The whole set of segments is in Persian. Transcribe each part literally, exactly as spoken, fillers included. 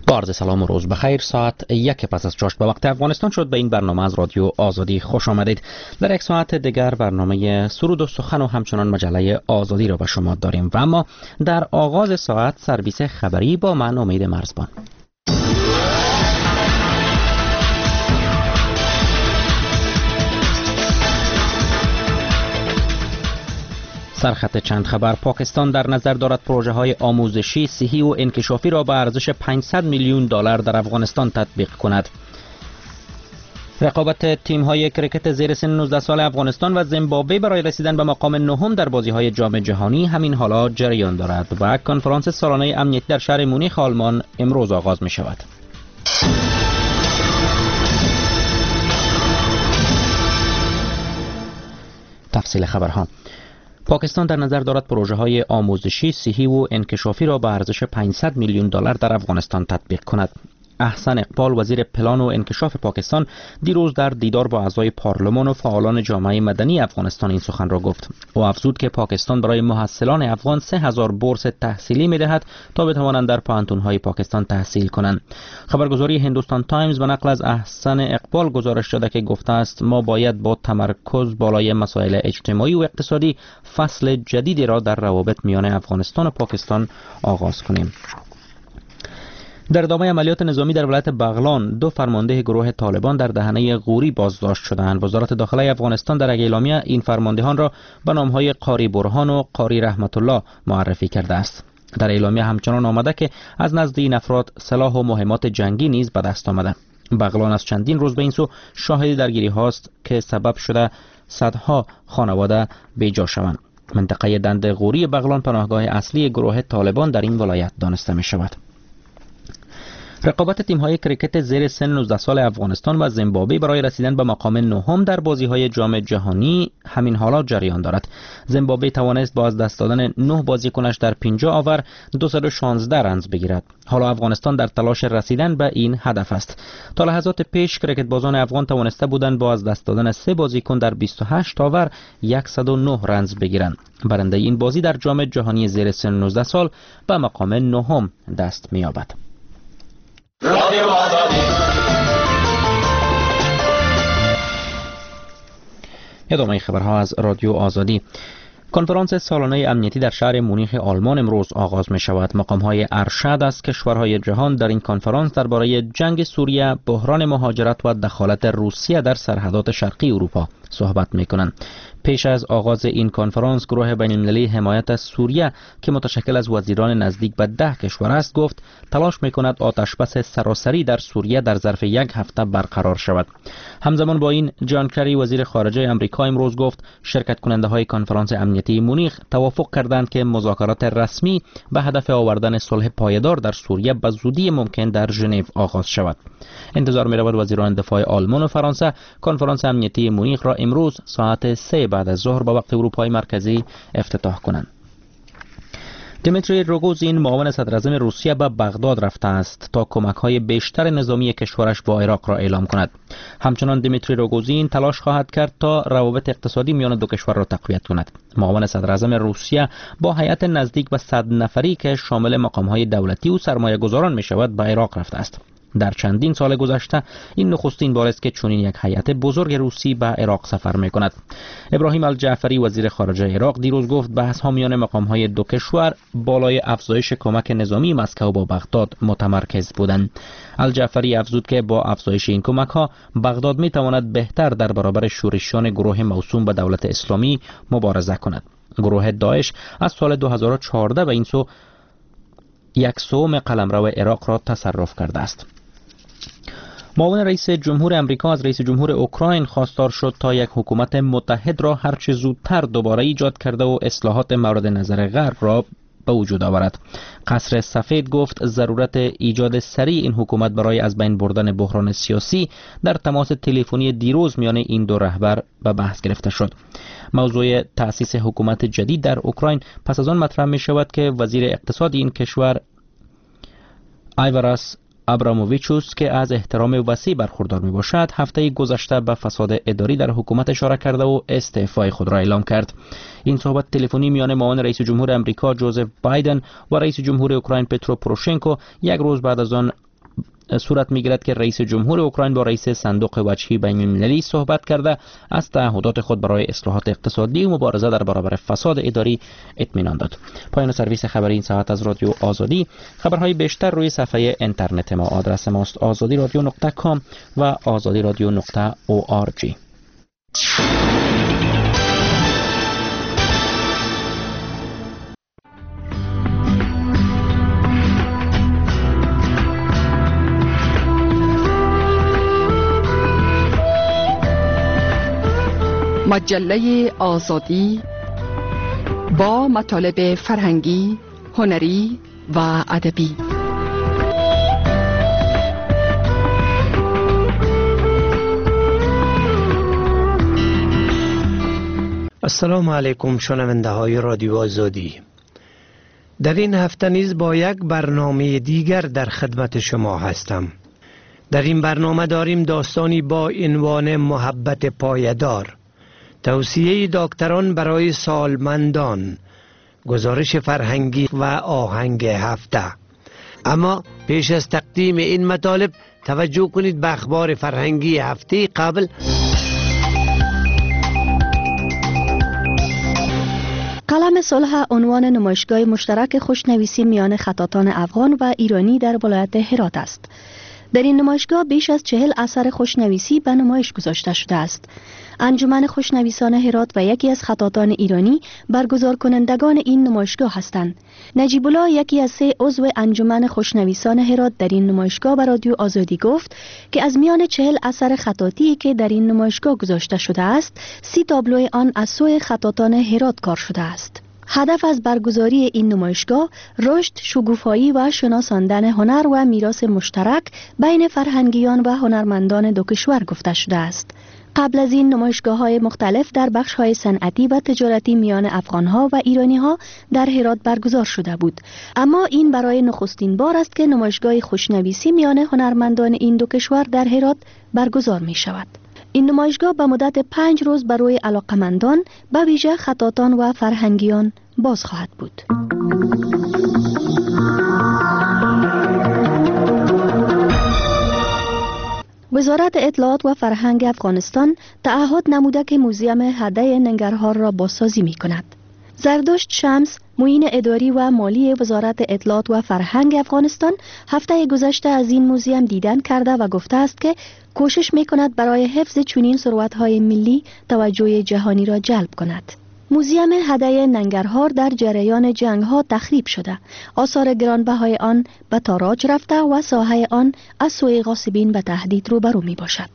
با عرض سلام و روز بخیر. ساعت یک پس از چاشت به وقت افغانستان شد. به این برنامه از رادیو آزادی خوش آمدید. در یک ساعت دیگر برنامه سرود و سخن و همچنان مجله آزادی را به شما داریم و اما در آغاز ساعت سرویس خبری با من امید مرزبان. سرخط چند خبر: پاکستان در نظر دارد پروژه های آموزشی، صحی و انکشافی را به ارزش پانصد میلیون دلار در افغانستان تطبیق کند. رقابت تیم های کرکت زیر سن نوزده سال افغانستان و زیمبابوه برای رسیدن به مقام نهم در بازی های جام جهانی همین حالا جریان دارد و کنفرانس سالانه امنیتی در شهر مونیخ آلمان امروز آغاز می شود. تفصیل خبرها: پاکستان در نظر دارد پروژه های آموزشی، صحی و انکشافی را به ارزش پانصد میلیون دلار در افغانستان تطبیق کند. احسن اقبال وزیر پلان و انکشاف پاکستان دیروز در دیدار با اعضای پارلمان و فعالان جامعه مدنی افغانستان این سخن را گفت. او افزود که پاکستان برای محصلان افغان سه هزار بورس تحصیلی می‌دهد تا بتوانند در پوهنتون‌های پاکستان تحصیل کنند. خبرگزاری هندوستان تایمز به نقل از احسن اقبال گزارش داده که گفته است ما باید با تمرکز بالای مسائل اجتماعی و اقتصادی فصل جدیدی را در روابط میان افغانستان و پاکستان آغاز کنیم. در ادامه عملیات نظامی در ولایت بغلان دو فرمانده گروه طالبان در دهنه غوری بازداشت شدند. وزارت داخله افغانستان در یک اعلامیه این فرماندهان را به نام‌های قاری برهان و قاری رحمت الله معرفی کرده است. در اعلامیه همچنان آمده که از نزد این افراد سلاح و مهمات جنگی نیز به دست آمده. بغلان از چندین روز به این سو شاهد درگیری هاست که سبب شده صدها خانواده بیجا شوند. منطقه دند غوری بغلان پناهگاه اصلی گروه طالبان در این ولایت دانسته می شود. رقابت تیم‌های کرکت زیر سن نوزده سال افغانستان و زیمبابوه برای رسیدن به مقام نهم در بازی‌های جام جهانی همین حالا جریان دارد. زیمبابوه توانست با از دست دادن نه بازیکنش در پنجاه آور دویست و شانزده رنز بگیرد. حالا افغانستان در تلاش رسیدن به این هدف است. تا لحظات پیش کرکت بازان افغان توانسته بودند با از دست دادن سه بازیکن در بیست و هشت آور صد و نه رنز بگیرند. برنده این بازی در جام جهانی زیر سن نوزده سال به مقام نهم دست می‌یابد. رادیو آزادی. ادامه خبرها از رادیو آزادی. کنفرانس سالانه امنیتی در شهر مونیخ آلمان امروز آغاز می شود. مقام های ارشد از کشورهای جهان در این کنفرانس درباره جنگ سوریه، بحران مهاجرت و دخالت روسیه در سرحدات شرقی اروپا صحبت می کنند. پیش از آغاز این کنفرانس گروه بین المللی حمایت از سوریه که متشکل از وزیران نزدیک به ده کشور است گفت تلاش می کند آتش بس سراسری در سوریه در ظرف یک هفته برقرار شود. همزمان با این جان کری وزیر خارجه آمریکا امروز گفت شرکت کننده های کنفرانس امنیتی مونیخ توافق کردند که مذاکرات رسمی به هدف آوردن صلح پایدار در سوریه به زودی ممکن در ژنو آغاز شود. انتظار می رود وزیران دفاع آلمان و فرانسه کنفرانس امنیتی مونیخ را امروز ساعت سه بعد از ظهر به وقت اروپای مرکزی افتتاح کنند. دیمیتری روگوزین معاون صدر اعظم روسیه به بغداد رفته است تا کمک‌های بیشتر نظامی کشورش با عراق را اعلام کند. همچنان دیمیتری روگوزین تلاش خواهد کرد تا روابط اقتصادی میان دو کشور را تقویت کند. معاون صدر اعظم روسیه با هیئت نزدیک به صد نفری که شامل مقام‌های دولتی و سرمایه‌گذاران می‌شود به عراق رفته است. در چندین سال گذشته این نخستین بار است که چنین یک هیئت بزرگ روسی به عراق سفر می‌کند. ابراهیم الجعفری وزیر خارجه عراق دیروز گفت بحث‌ها میان مقام‌های دو کشور بالای افزایش کمک نظامی مسکو با بغداد متمرکز بودند. الجعفری افزود که با افزایش این کمک‌ها بغداد می‌تواند بهتر در برابر شورشیان گروه موسوم به دولت اسلامی مبارزه کند. گروه داعش از سال دو هزار و چهارده به این سو یک سوم قلمرو عراق را تصرف کرده است. معاون رئیس جمهور امریکا از رئیس جمهور اوکراین خواستار شد تا یک حکومت متحد را هرچه زودتر دوباره ایجاد کرده و اصلاحات مورد نظر غرب را به وجود آورد. قصر سفید گفت ضرورت ایجاد سریع این حکومت برای از بین بردن بحران سیاسی در تماس تلفنی دیروز میان این دو رهبر به بحث گرفته شد. موضوع تأسیس حکومت جدید در اوکراین پس از آن مطرح می شود که وزیر اقتصاد این کشور ایواراس ابراموویچوس که از احترام وسیع برخوردار می باشد هفته گذشته به فساد اداری در حکومت اشاره کرده و استعفای خود را اعلام کرد. این صحبت تلفنی میان معاون رئیس جمهور امریکا جوزف بایدن و رئیس جمهور اوکراین پترو پوروشنکو یک روز بعد از آن صورت میگیرد که رئیس جمهور اوکراین با رئیس صندوق وجهی بین المللی صحبت کرده از تعهدات خود برای اصلاحات اقتصادی و مبارزه در برابر فساد اداری اطمینان داد. پایان سرویس خبری این ساعت از رادیو آزادی. خبرهای بیشتر روی صفحه اینترنت ما. آدرس ماست آزادی رادیو نقطه کام و آزادی رادیو نقطه او آر جی. مجله آزادی با مطالب فرهنگی، هنری و ادبی. السلام علیکم شنونده های رادیو آزادی. در این هفته نیز با یک برنامه دیگر در خدمت شما هستم. در این برنامه داریم داستانی با عنوان محبت پایدار، توصیه دکتران برای سالمندان، گزارش فرهنگی و آهنگ هفته. اما پیش از تقدیم این مطالب توجه کنید به اخبار فرهنگی هفته قبل. قلم صلح عنوان نمایشگاه مشترک خوشنویسی میان خطاطان افغان و ایرانی در ولایت هرات است. در این نمایشگاه بیش از چهل اثر خوشنویسی به نمایش گذاشته شده است. انجمن خوشنویسان هرات و یکی از خطاطان ایرانی برگزار کنندگان این نمایشگاه هستند. نجیب الله، یکی از سه عضو انجمن خوشنویسان هرات، در این نمایشگاه به رادیو آزادی گفت که از میان چهل اثر خطاطی که در این نمایشگاه گذاشته شده است، سی تابلوی آن از سوی خطاطان هرات کار شده است. هدف از برگزاری این نمایشگاه رشد، شکوفایی و شناساندن هنر و میراث مشترک بین فرهنگیان و هنرمندان دو کشور گفته شده است. قبل از این نمایشگاه‌های مختلف در بخش‌های صنعتی و تجارتی میان افغان‌ها و ایرانی‌ها در هرات برگزار شده بود، اما این برای نخستین بار است که نمایشگاه خوشنویسی میان هنرمندان این دو کشور در هرات برگزار می‌شود. این نمایشگاه به مدت پنج روز برای علاقمندان، به ویژه خطاطان و فرهنگیان باز خواهد بود. وزارت اطلاعات و فرهنگ افغانستان تعهد نموده که موزیم هده ننگرهار را بازسازی می کند. زردشت شمس، معین اداری و مالی وزارت اطلاعات و فرهنگ افغانستان، هفته گذشته از این موزیم دیدن کرده و گفته است که کوشش می کند برای حفظ چنین ثروت‌های ملی توجه جهانی را جلب کند. موزیم هده ننگرهار در جریان جنگ‌ها تخریب شده، آثار گرانبهای آن به تاراج رفته و ساحه آن از سوی غاصبین به تهدید روبرو می باشد.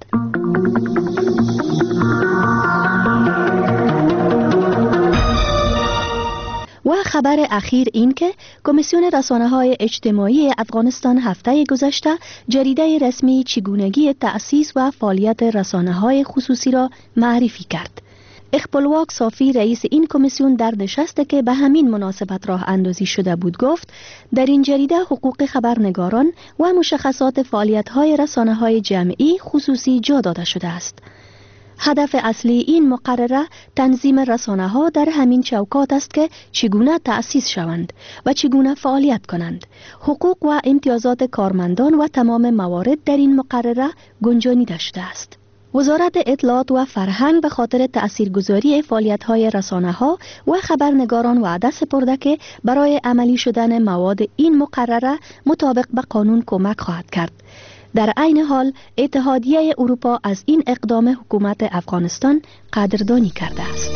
و خبر اخیر این که کمیسیون رسانه‌های اجتماعی افغانستان هفته گذشته جریده رسمی چگونگی تأسیس و فعالیت رسانه‌های خصوصی را معرفی کرد. اقبالواق صافی، رئیس این کمیسیون، در نشستی که به همین مناسبت راه اندازی شده بود گفت در این جریده حقوق خبرنگاران و مشخصات فعالیت‌های رسانه‌های جمعی خصوصی جا داده شده است. هدف اصلی این مقرره تنظیم رسانه‌ها در همین چوکات است که چگونه تأسیس شوند و چگونه فعالیت کنند. حقوق و امتیازات کارمندان و تمام موارد در این مقرره گنجانیده شده است. وزارت اطلاعات و فرهنگ به خاطر تأثیرگذاری فعالیت‌های رسانه‌ها و خبرنگاران وعده سپرده که برای عملی شدن مواد این مقرره مطابق به قانون کمک خواهد کرد. در عین حال اتحادیه اروپا از این اقدام حکومت افغانستان قدردانی کرده است.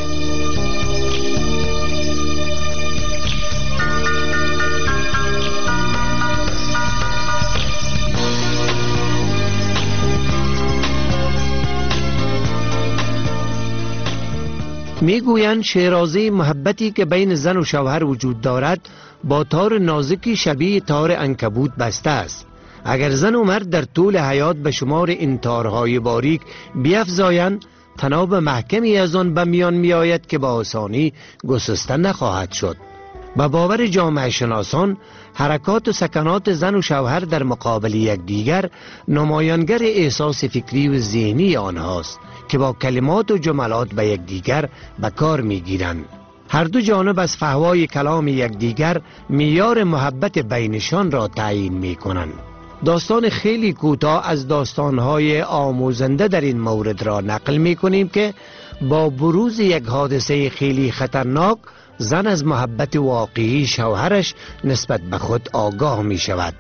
میگویند شیرازه محبتی که بین زن و شوهر وجود دارد با تار نازکی شبیه تار عنکبوت بسته است. اگر زن و مرد در طول حیات به شمار این تارهای باریک بیفزایند، تناب محکمی از آن به میان می آید که با آسانی گسسته نخواهد شد. به باور جامعه شناسان، حرکات و سکنات زن و شوهر در مقابل یکدیگر نمایانگر احساس فکری و ذهنی آنهاست که با کلمات و جملات به یکدیگر به کار میگیرند. هر دو جانب از فحوای کلام یکدیگر معیار محبت بینشان را تعیین می کنند. داستان خیلی کوتاه از داستان‌های آموزنده در این مورد را نقل می‌کنیم که با بروز یک حادثه خیلی خطرناک زن از محبت واقعی شوهرش نسبت به خود آگاه می‌شود.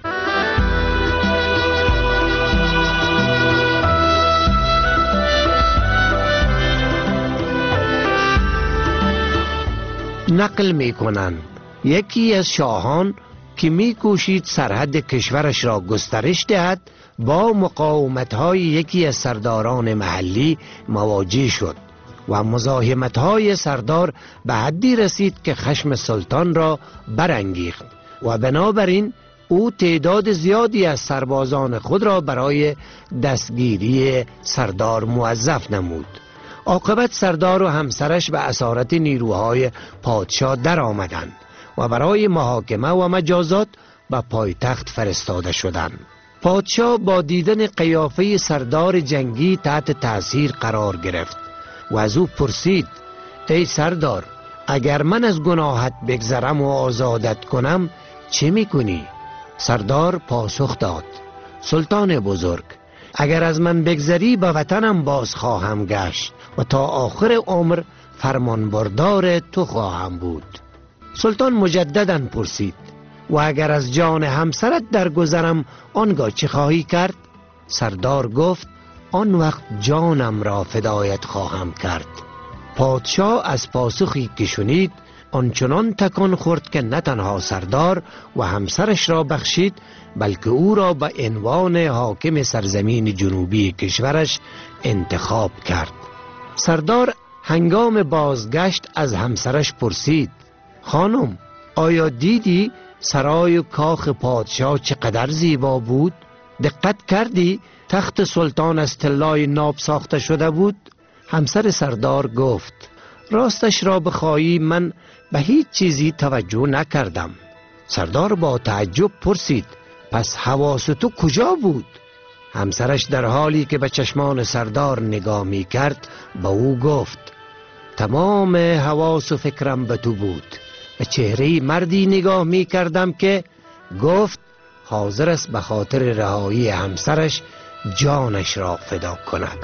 نقل می‌کنند یکی از شاهان که می‌کوشید سرحد کشورش را گسترش دهد با مقاومت‌های یکی از سرداران محلی مواجه شد و مزاحمت‌های سردار به حدی رسید که خشم سلطان را برانگیخت و بنابراین او تعداد زیادی از سربازان خود را برای دستگیری سردار موظف نمود. عاقبت سردار و همسرش به اسارت نیروهای پادشاه در آمدند و برای محاکمه و مجازات به پایتخت فرستاده شدند. پادشاه با دیدن قیافه سردار جنگی تحت تأثیر قرار گرفت و از او پرسید: ای سردار، اگر من از گناهت بگذرم و آزادت کنم چه میکنی؟ سردار پاسخ داد: سلطان بزرگ، اگر از من بگذری به وطنم باز خواهم گشت و تا آخر عمر فرمانبردار تو خواهم بود. سلطان مجددا پرسید: و اگر از جان همسرت درگذرم آنگاه چه خواهی کرد؟ سردار گفت: آن وقت جانم را فدایت خواهم کرد. پادشاه از پاسخی که شنید آنچنان تکان خورد که نه تنها سردار و همسرش را بخشید بلکه او را به عنوان حاکم سرزمین جنوبی کشورش انتخاب کرد. سردار هنگام بازگشت از همسرش پرسید: خانم، آیا دیدی سرای و کاخ پادشاه چقدر زیبا بود؟ دقت کردی تخت سلطان از طلای ناب ساخته شده بود؟ همسر سردار گفت: راستش را بخواهی من به هیچ چیزی توجه نکردم. سردار با تعجب پرسید: پس حواس تو کجا بود؟ همسرش در حالی که به چشمان سردار نگاه می کرد به او گفت: تمام حواس و فکرم به تو بود. به چهره مردی نگاه می کردم که گفت حاضر است به خاطر رهایی همسرش جانش را فدا کند.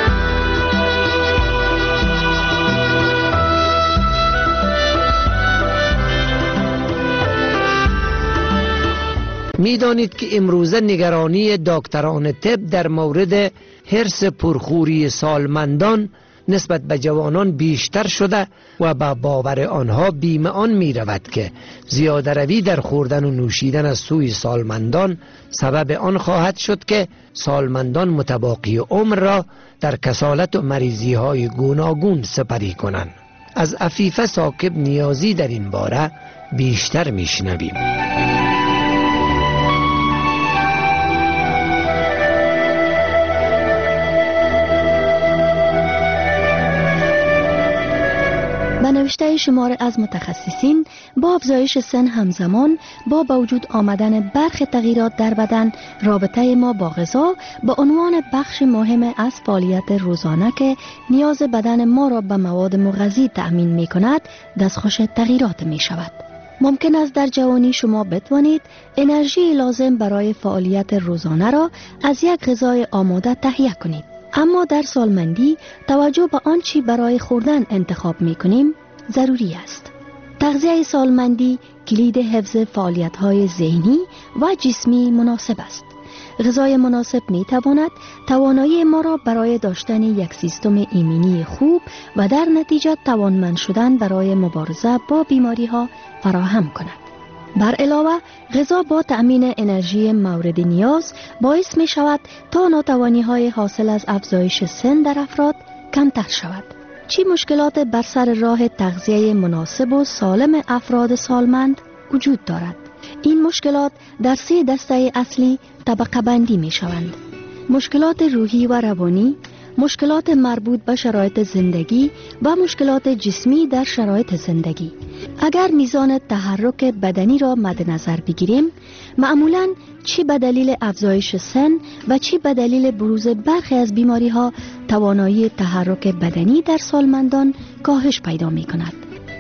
می دانید که امروزه نگرانی دکتران طب در مورد حرص پرخوری سالمندان نسبت به جوانان بیشتر شده و با باور آنها بیم آن می رود که زیاده روی در خوردن و نوشیدن از سوی سالمندان سبب آن خواهد شد که سالمندان متباقی عمر را در کسالت و مریضی های گوناگون سپری کنند. از عفیفه ثاقب نیازی در این باره بیشتر می شنویم. به نوشته شمار از متخصصین با افزایش سن همزمان با به وجود آمدن برخی تغییرات در بدن، رابطه ما با غذا به عنوان بخش مهم از فعالیت روزانه که نیاز بدن ما را به مواد مغذی تأمین می کند دستخوش تغییرات می شود. ممکن است در جوانی شما بتوانید انرژی لازم برای فعالیت روزانه را از یک غذای آماده تهیه کنید، اما در سالمندی توجه به آنچه برای خوردن انتخاب می کنیم ضروری است. تغذیه سالمندی کلید حفظ فعالیت‌های ذهنی و جسمی مناسب است. غذای مناسب می تواند توانایی ما را برای داشتن یک سیستم ایمنی خوب و در نتیجه توانمند شدن برای مبارزه با بیماری‌ها فراهم کند. بر علاوه غذا با تأمین انرژی مورد نیاز باعث می شود تا ناتوانی های حاصل از افزایش سن در افراد کمتر شود. چی مشکلات بر سر راه تغذیه مناسب و سالم افراد سالمند وجود دارد؟ این مشکلات در سه دسته اصلی طبقه بندی می شوند: مشکلات روحی و روانی، مشکلات مربوط به شرایط زندگی و مشکلات جسمی در شرایط زندگی. اگر میزان تحرک بدنی را مد نظر بگیریم، معمولاً چی به دلیل افزایش سن و چی به دلیل بروز برخی از بیماری ها توانایی تحرک بدنی در سالمندان کاهش پیدا می کند.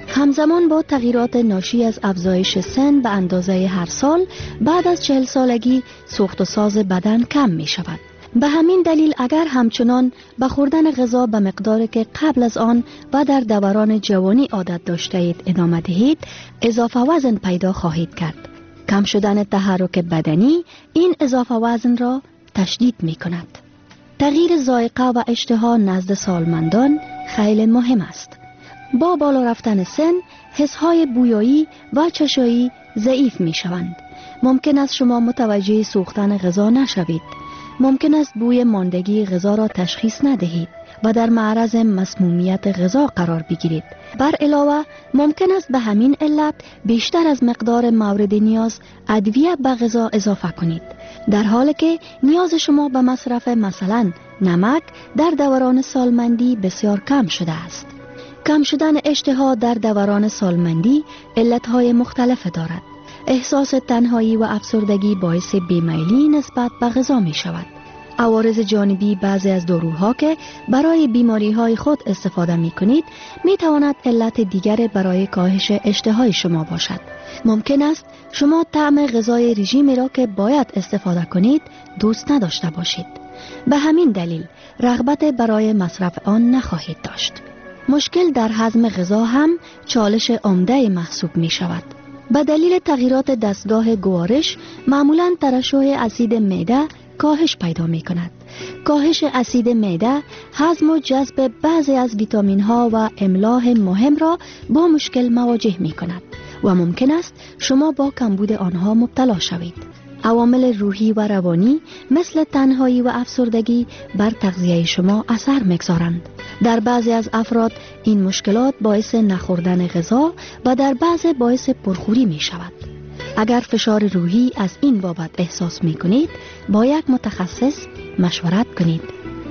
همزمان با تغییرات ناشی از افزایش سن به اندازه هر سال، بعد از چهل سالگی سوخت و ساز بدن کم می شود. به همین دلیل اگر همچنان به خوردن غذا به مقداری که قبل از آن و در دوران جوانی عادت داشته اید ادامه دهید، اضافه وزن پیدا خواهید کرد. کم شدن تحرک بدنی این اضافه وزن را تشدید می کند. تغییر ذائقه و اشتها نزد سالمندان خیلی مهم است. با بالا رفتن سن، حسهای بویایی و چشایی ضعیف می شوند. ممکن است شما متوجه سوختن غذا نشوید. ممکن است بوی ماندگی غذا را تشخیص ندهید و در معرض مسمومیت غذا قرار بگیرید. بر علاوه ممکن است به همین علت بیشتر از مقدار مورد نیاز ادویه به غذا اضافه کنید، در حالی که نیاز شما به مصرف مثلا نمک در دوران سالمندی بسیار کم شده است. کم شدن اشتها در دوران سالمندی علتهای مختلف دارد. احساس تنهایی و افسردگی باعث بیمیلی نسبت به غذا می شود. عوارض جانبی بعضی از داروها که برای بیماری های خود استفاده می کنید می تواند علت دیگر برای کاهش اشتهای شما باشد. ممکن است شما طعم غذای رژیمی را که باید استفاده کنید دوست نداشته باشید. به همین دلیل رغبت برای مصرف آن نخواهید داشت. مشکل در هضم غذا هم چالش عمده محسوب می شود. به دلیل تغییرات دستگاه گوارش معمولاً ترشح اسید معده کاهش پیدا می کند. کاهش اسید معده هضم و جذب بعضی از ویتامین ها و املاح مهم را با مشکل مواجه می کند و ممکن است شما با کمبود آنها مبتلا شوید. عوامل روحی و روانی مثل تنهایی و افسردگی بر تغذیه شما اثر می‌گذارند. در بعضی از افراد این مشکلات باعث نخوردن غذا و در بعضی باعث پرخوری می شود. اگر فشار روحی از این بابت احساس می کنید، با یک متخصص مشورت کنید.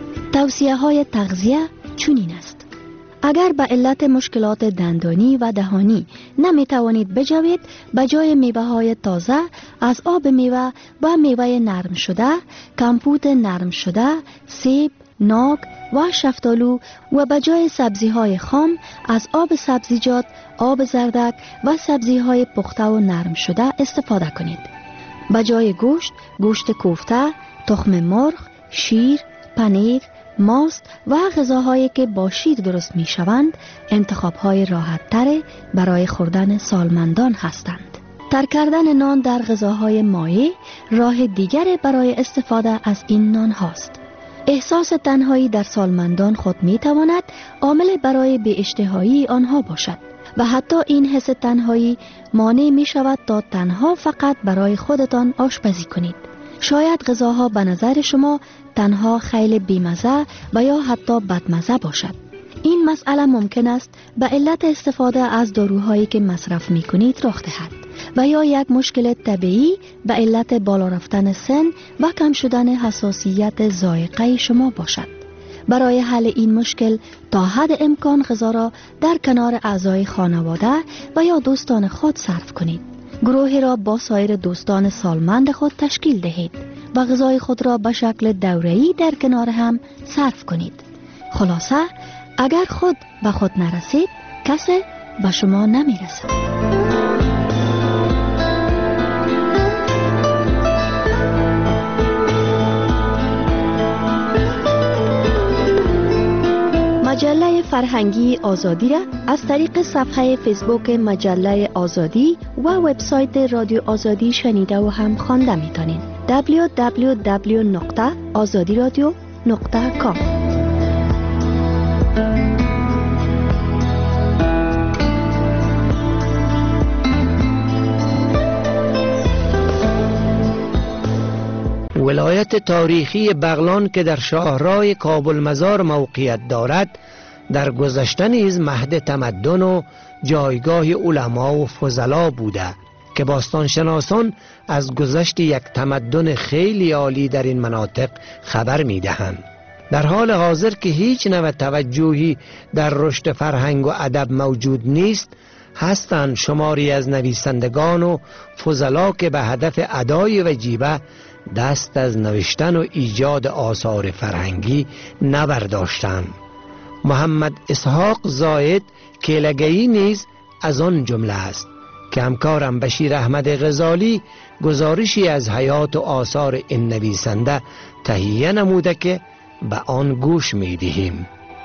توصیه های تغذیه چنین است: اگر به علت مشکلات دندانی و دهانی نمی توانید بجوید، به جای میوه های تازه از آب میوه و میوه نرم شده، کمپوت نرم شده، سیب، ناک و شفتالو و به جای سبزی های خام از آب سبزیجات، آب زردک و سبزی های پخته و نرم شده استفاده کنید. به جای گوشت، گوشت کوفته، تخم مرغ، شیر، پنیر، ماست و غذاهایی که با شیر درست می شوند انتخاب‌های راحت‌تر برای خوردن سالمندان هستند. ترک کردن نان در غذاهای مایع راه دیگری برای استفاده از این نان هاست. احساس تنهایی در سالمندان خود می تواند عامل برای بی اشتهایی آنها باشد و حتی این حس تنهایی مانع می شود تا تنها فقط برای خودتان آشپزی کنید. شاید غذاها به نظر شما تنها خیلی بیمزه و یا حتی بدمزه باشد. این مسئله ممکن است به علت استفاده از داروهایی که مصرف می کنید رخ دهد و یا یک مشکل طبیعی به علت بالا رفتن سن و کم شدن حساسیت ذائقه شما باشد. برای حل این مشکل تا حد امکان غذا را در کنار اعضای خانواده و یا دوستان خود صرف کنید. گروهی را با سایر دوستان سالمند خود تشکیل دهید و غذای خود را به شکل دوره‌ای در کنار هم صرف کنید. خلاصه اگر خود به خود نرسید، کسی به شما نمیرسد. مجله فرهنگی آزادی را از طریق صفحه فیسبوک مجله آزادی و وبسایت رادیو آزادی شنیده و هم خوانده میتونید. دبلیو دبلیو دبلیو نقطه آزادی رادیو نقطه کام. ولایت تاریخی بغلان که در شاهراه کابل مزار موقعیت دارد، در گذشته نیز مهد تمدن و جایگاه علما و فضلا بوده که باستانشناسان از گذشت یک تمدن خیلی عالی در این مناطق خبر می دهند. در حال حاضر که هیچ نوع توجهی در رشد فرهنگ و ادب موجود نیست، هستند شماری از نویسندگان و فضلا که به هدف ادای وجیبه دست از نوشتن و ایجاد آثار فرهنگی نبرداشتند. محمد اسحاق زاید کیلگئی نیز از آن جمله است که همکارم بشیر احمد غزالی گزارشی از حیات و آثار این نویسنده تهیه نموده که به آن گوش می دهیم.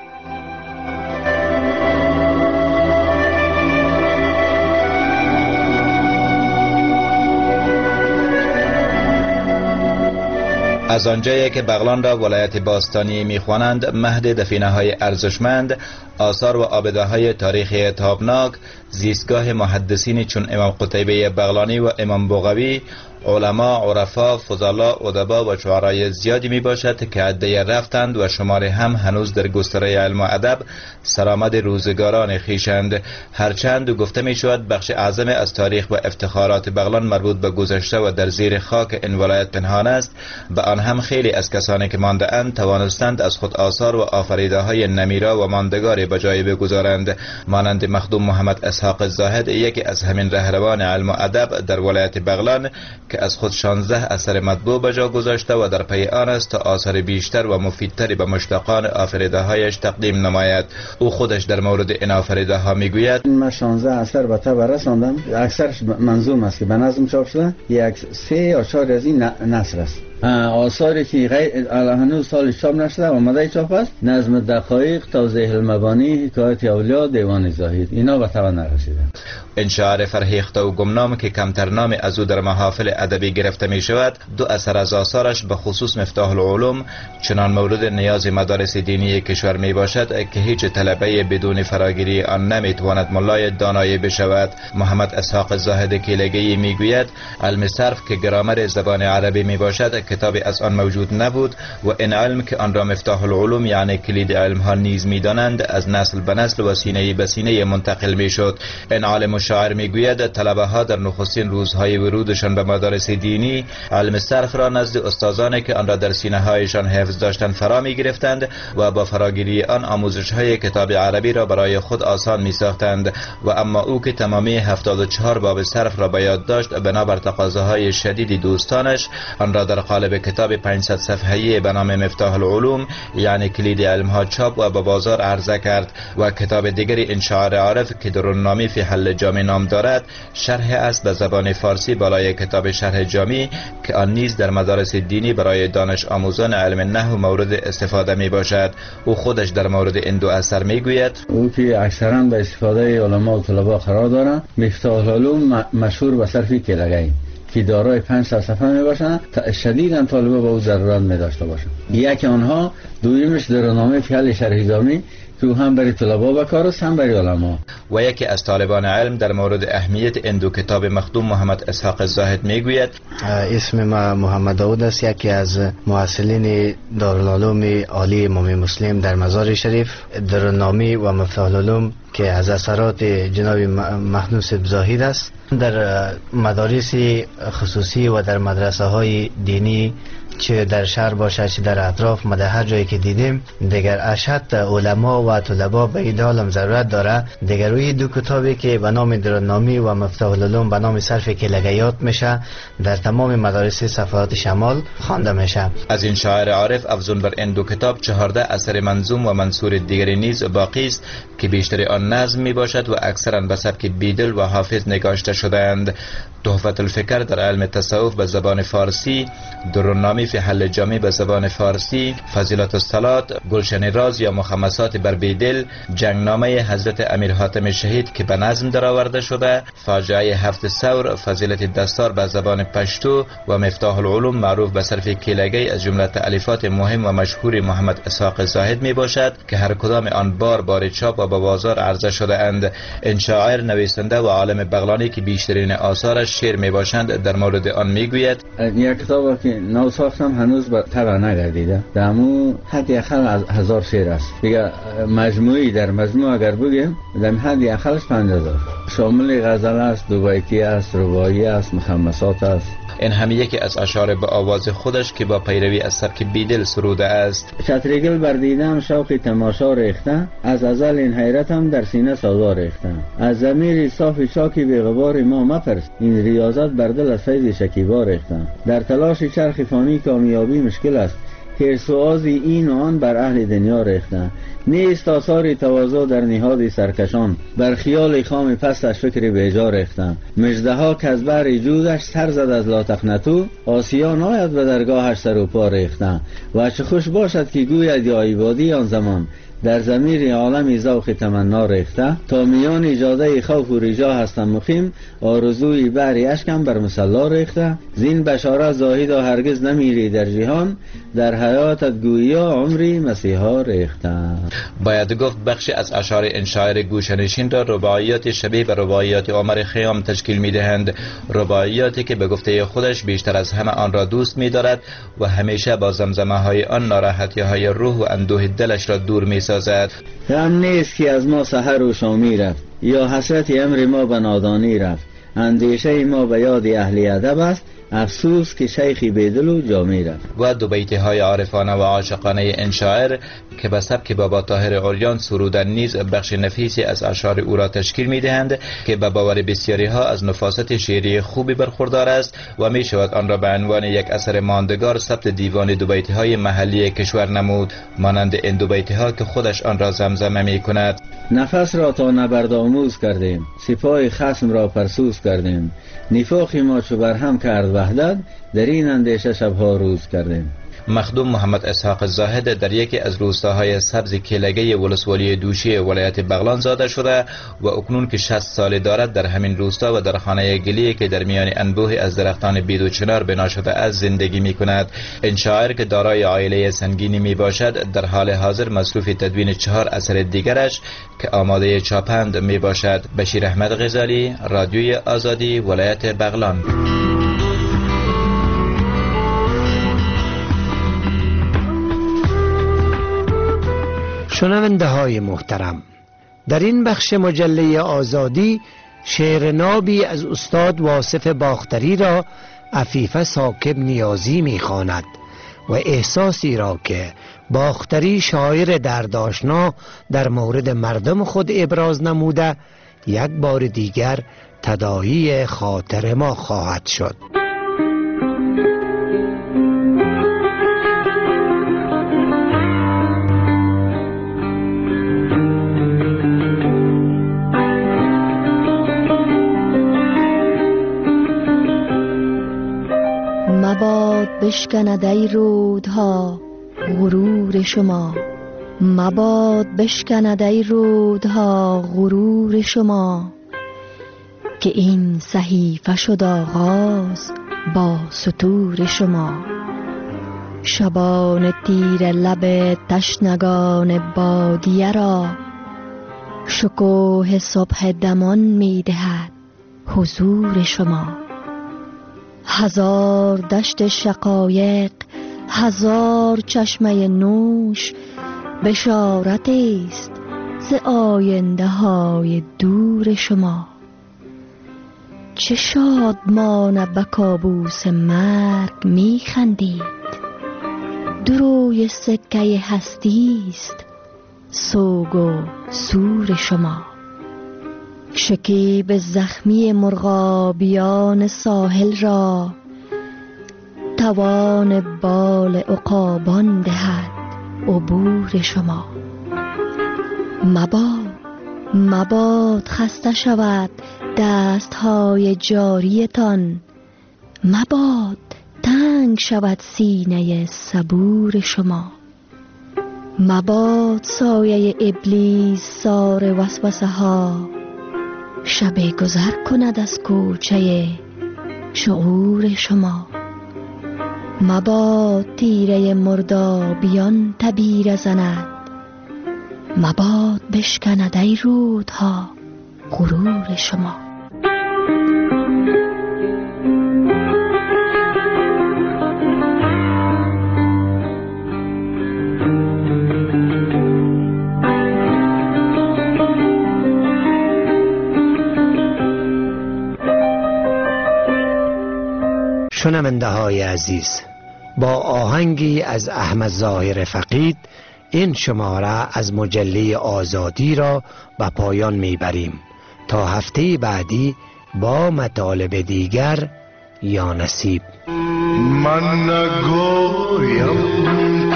از آنجایی که بغلان را ولایت باستانی میخوانند، مهد دفینه های ارزشمند، آثار و آبده های تاریخی تابناک، زیستگاه محدثین چون امام قتیبه بغلانی و امام بغوی، علما، عرفا، فضلا، ادبا و شعرای زیادی می باشد که عده رفتند و شمار هم هنوز در گستره علم و ادب سرآمد روزگاران خیشند. هرچند گفته می شود بخش اعظم از تاریخ و افتخارات بغلان مربوط به گذشته و در زیر خاک این ولایت پنهان است، به آن هم خیلی از کسانی که مانده اند توانستند از خود آثار و آفریده های نمیرا و ماندگاری به جای بگذارند، مانند مخدوم محمد اسحاق زاهد، یکی از همین رهروان علم و ادب در ولایت بغلان که از خود شانزده اثر مطبوع به جا گذاشته و در پی آن است تا آثار بیشتر و مفیدتری به مشتاقان آفریده هایش تقدیم نماید. او خودش در مورد این آفریده ها میگوید: من شانزده اثر به تبع رساندم، اکثرش منظوم است که به نظم چاپ شده، یک سه یا چهار از این نثر است. آثاری که غیر هنوز سال چاپ نشده آماده چاپ است، نظم دقایق، توضیح المبانی، حکایت اولیاء، دیوان زاهد، اینا به تبع نرسیده. این شاعر فرهیخته و گمنام که کمتر نام از او در محافل ادبی گرفته می شود، دو اثر از آثارش به خصوص مفتاح العلوم چنان مورد نیاز مدارس دینی کشور می باشد که هیچ طلبه بدون فراگیری آن نمی تواند ملای دانایی بشود. محمد اسحاق زاهد کیلگی می گوید علم صرف که گرامر زبان عربی می باشد کتابی از آن موجود نبود و این علم که آن را مفتاح العلوم یعنی کلید علم ها نیز می دانند از نسل به نسل و سینه به سینه منتقل می شد. این عالم شاعر می گوید طلبه ها در نخستین روزهای ورودشان به مدارس دینی علم صرف را نزد استادانی که آن را در سینه هایشان حفظ داشتند فرا می گرفتند و با فراگیری آن آموزش های کتاب عربی را برای خود آسان می ساختند و اما او که تمامی هفتاد و چهار باب صرف را به یاد داشت بنابر تقاضاهای شدید دوستانش آن را در قالب کتاب پانصد صفحه‌ای به نام مفتاح العلوم یعنی کلید علم ها چاپ و به بازار عرضه کرد و کتاب دیگری این شاعر عارف که درالنامی فی حل جامع نام دارد شرح است به زبان فارسی بالای کتاب شرح جامی که آن نیز در مدارس دینی برای دانش آموزان علم نحو مورد استفاده می باشد. او خودش در مورد این دو اثر می گوید او که اکثرا به استفاده علما و طلبا قرار دارند. مفتاح العلوم مشهور به صرف کیلگی که دارای پنج صفحه می باشند، شدیداً طالبا به او ضرورت می داشته باشند. یکی آنها دویمش درنامه فی حل شرح جامی که هم برای طلبا بکار است هم برای علما. و یکی از طالبان علم در مورد اهمیت این دو کتاب مخدوم محمد اسحاق زاهد میگوید اسم ما محمد داود است، یکی از مؤسسین دارالعلوم عالی امام مسلم در مزار شریف. درنامی و مفتاح العلوم که از اثرات جناب مخنوس زاهد است، در مدارس خصوصی و در مدرسه های دینی چه در شهر باشه چه در اطراف ما در هر جایی که دیدیم دیگر اشد علما و طلبا به این عالم ضرورت داره. دیگر روی دو کتابی که به نام درنامی و مفتاح العلوم به نام صرف کیلگیات میشه در تمام مدارس صفحات شمال خوانده میشه. از این شاعر عارف افزون بر این دو کتاب چهارده اثر منظوم و منثور دیگری نیز باقی است که بیشتر آن نظم می باشد و اکثرا به سبک بیدل و حافظ نگاشته شده‌اند. تحفة الفکر در علم تصوف به زبان فارسی، درنامی فی حل جامی به زبان فارسی، فضیلت الصلاة، گلشن راز یا مخمسات بر بیدل، جنگنامه حضرت امیر حاتم شهید که به نظم درآورده شده، فاجعه هفت ثور، فضیلت دستار به زبان پشتو و مفتاح العلوم معروف به صرف کیلگی از جمله تألیفات مهم و مشهور محمد اسحاق زاهد می باشد که هر کدام آن بار بار چاپ و به بازار عرضه شده اند. این شاعر نویسنده و عالم بغلانی که بیشترین آثارش شعر می باشند در مورد آن می گوید یک کتاب که نو ساختم هنوز به طبع نگردیده، دمو حد اقل از هزار شعر است دیگه. مجموعی در مجموع اگر بگیم دم حد اقلش پنج هزار، شامل غزل است، دوبیتی است، رباعی است، مخمسات است. این هم یکی از اشعار به آواز خودش که با پیروی از سبک بیدل سروده است. چتریگل بردیدم شوق تماشا ریختم، از ازل این حیرتم در سینه سودا ریختم. از ضمیر صافی چاکی به غبار ما مپرس، این ریاضت بر دل از فیض شکیبا ریختم. در تلاش چرخ فانی کامیابی مشکل است، حرص و آز این و آن بر اهل دنیا ریختند. نیست آثار تواضع در نهاد سرکشان، بر خیال خام پستش فکر بیجا ریختند. مژدها که از بحر جودش سر زد از لا تقنطوا، آسیا ناید به درگاهش سر و پا ریختند. و چه خوش باشد که گوید یا عبادی آن زمان، در ضمیر عالم ذوق تمنا ریخته. تا میان اجاده خوف و رجا هستم مقیم، آرزوی بحر اشکم بر مصلا ریخته. زین بشارت زاهدا هرگز نمیری در جهان، در حیاتت گویا عمری مسیحا ریخته. باید گفت بخشی از اشعار این شاعر گوشنشین را رباعیات شبیه به رباعیات عمر خیام تشکیل میدهند. رباعیاتی که به گفته خودش بیشتر از همه آن را دوست می‌دارد و همیشه با زمزمه های آن ناراحتی های روح و اندوه دلش را دور می‌سازد. غم نیست که از ما سحر و شامی رفت، یا حسرت امر ما به نادانی رفت. اندیشه ما به یاد اهل ادب است، افسوس که شیخی بیدل و جامی رفت. و دو بیت های عارفانه و عاشقانه این شاعر که به سبک بابا طاهر عریان سرودن نیز بخش نفیسی از اشعار او را تشکیل می دهند که به باور بسیاری ها از نفاست شعری خوبی برخوردار است و می شود آن را به عنوان یک اثر ماندگار ثبت دیوان دو بیت های محلی کشور نمود، مانند این دو بیت ها که خودش آن را زمزمه می کند. نفس را تا نبرد آموز کردیم، سپاه خصم را فرسوز کردیم. نفاق ما چو برهم کرد وحدت، در این اندیشه شبها روز کردیم. مخدوم محمد اسحاق زاهد در یکی از روستاهای سبز کلگه ولسوالی دوشی ولایت بغلان زاده شده و اکنون که شصت سال دارد در همین روستا و در خانه گلی که در میان انبوه از درختان بید و چنار بنا شده از زندگی می کند. این شاعر که دارای عائله سنگینی می باشد در حال حاضر مصروف تدوین چهار اثر دیگرش که آماده چاپند می باشد. بشیر احمد غزالی، رادیوی آزادی، ولایت بغلان. شنونده های محترم، در این بخش مجله آزادی شعر نابی از استاد واصف باختری را عفیفه ثاقب نیازی می‌خواند و احساسی را که باختری شاعر دردآشنا در مورد مردم خود ابراز نموده یک بار دیگر تداعی خاطر ما خواهد شد. مباد بشکند ای رودها غرور شما، مباد بشکند ای رودها غرور شما، که این صحیفه شد آغاز با سطور شما. شبان تیر لب تشنگان بادیه را، شکوه صبح دمان می دهد حضور شما. هزار دشت شقایق، هزار چشمه نوش، بشارت است ز آینده های دور شما. چه شادمانه به کابوس مرگ می خندید، دروی سکه هستی است سوگ و سور شما. شکیب زخمی مرغابیان ساحل را، توان بال عقابان دهد عبور شما. مباد مباد خسته شود دستهای جاریتان، مباد تنگ شود سینه صبور شما. مباد سایه ابلیس سار وسوسه ها، شب گذر کند از کوچه شعور شما. مباد تیره مردابیان تبیره زند، مباد بشکند ای رودها غرور شما. شنونده های عزیز، با آهنگی از احمد ظاهر فقید این شماره از مجله آزادی را به پایان میبریم تا هفته بعدی با مطالب دیگر. یا نصیب. من نگویم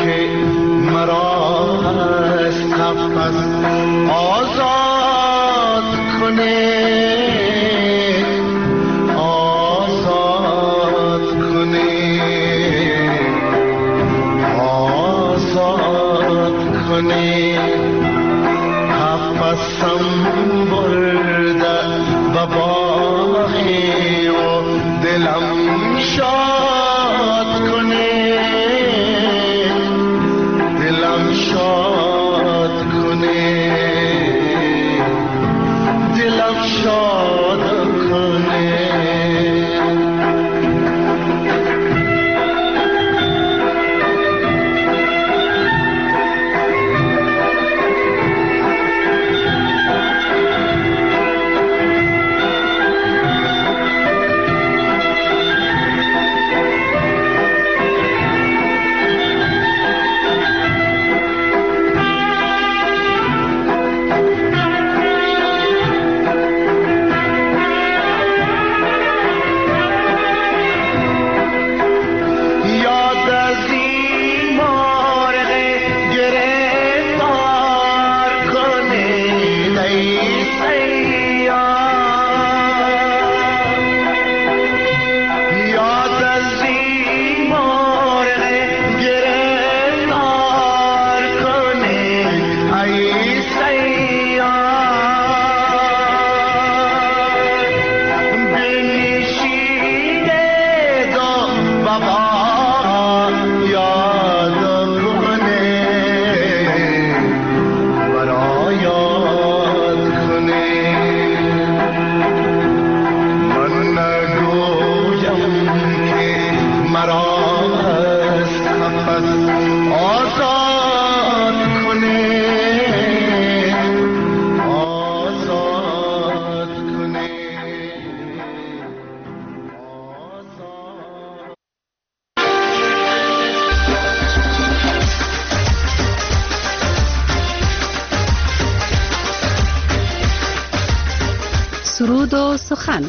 با سخن.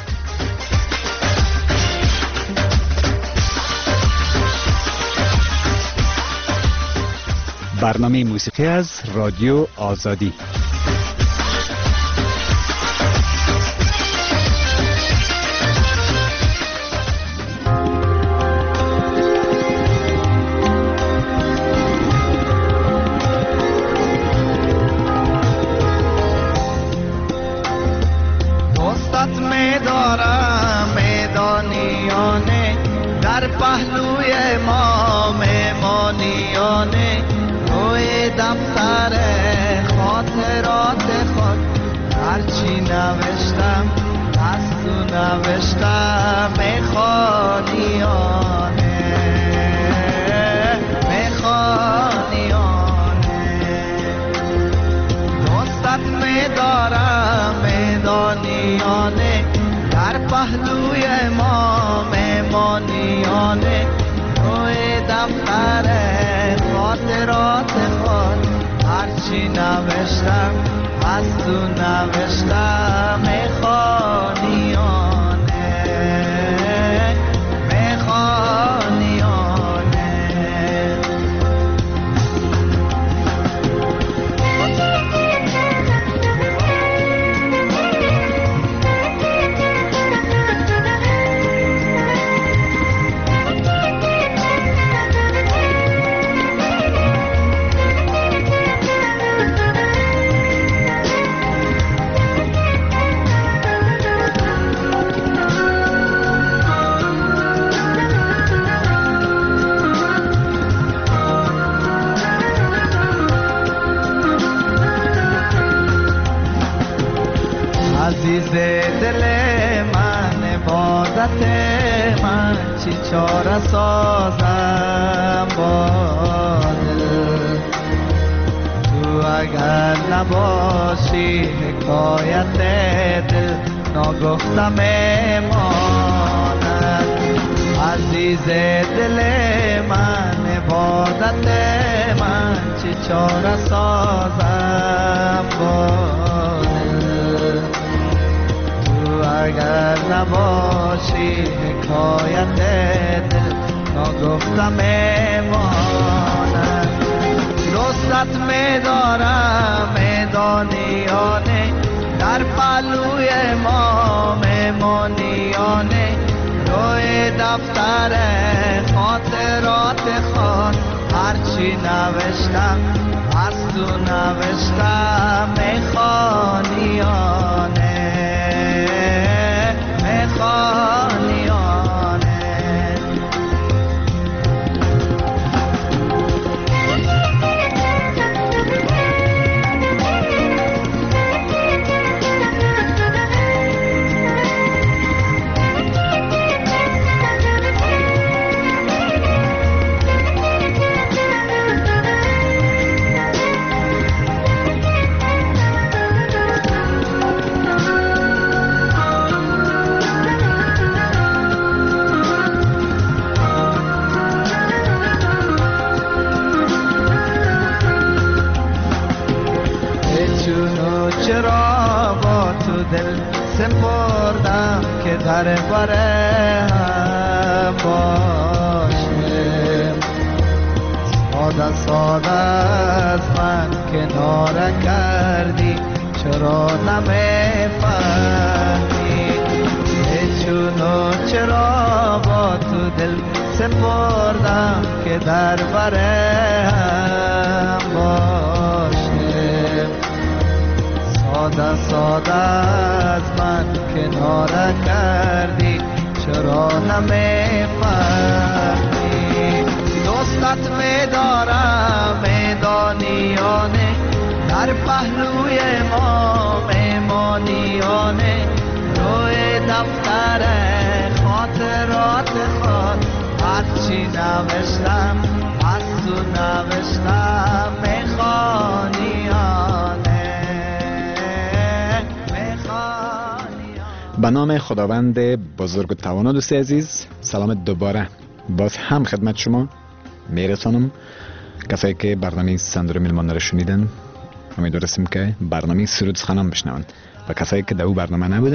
برنامه موسیقی از رادیو آزادی. دوستت می‌دارم میدانیانه، در پهلوی ما میمانیانه، روی دفتر خاطرات خود هرچی نوشتم از تو نوشتم، میخوانیانه میخوانیانه. دوستت می‌دارم میدانیانه، در پهلوی ما میمانیانه، روی دفتر خاطرات خود هرچی نوشتم از تو نوشتم، میخوانیانه میخوانیانه. عزیز دل من، عبادت من، چی چاره سازم با دل. تو اگر نباشی حکایت دل ناگفته میماند. عزیز دل من، عبادت من، چی چاره سازم با دل. اگر نباشی حکایت دل ناگفته میماند. دوستت می‌دارم میدانیانه، در پهلوی ما میمانیانه، روی دفتر خاطرات خود هرچی نوشتم از تو نوشتم، میخوانیانه میخوانیانه. چرا با تو دل سپردم که در بره هم باشه. ساده ساده از من کناره کردی، چرا نمیفهمی؟ چونو چرا با تو دل سپردم که در بره هم باشه. ساده ساده از من کناره کردی، چرا نمیفهمی؟ دوستت می‌دارم میدانیانه، در پهلوی ما میمانیانه، روی دفتر خاطرات خود هرچی نوشتم از تو نوشتم، میخوانیانه به نام خداوند بزرگ و توانا. دوستی عزیز، سلام دوباره باز هم خدمت شما میرسانم. کسایی که برنامه سندر میلمان را شنیدن، امیدوارم که برنامه سرود سخنان بشنوند و کسایی که در او برنامه نبودن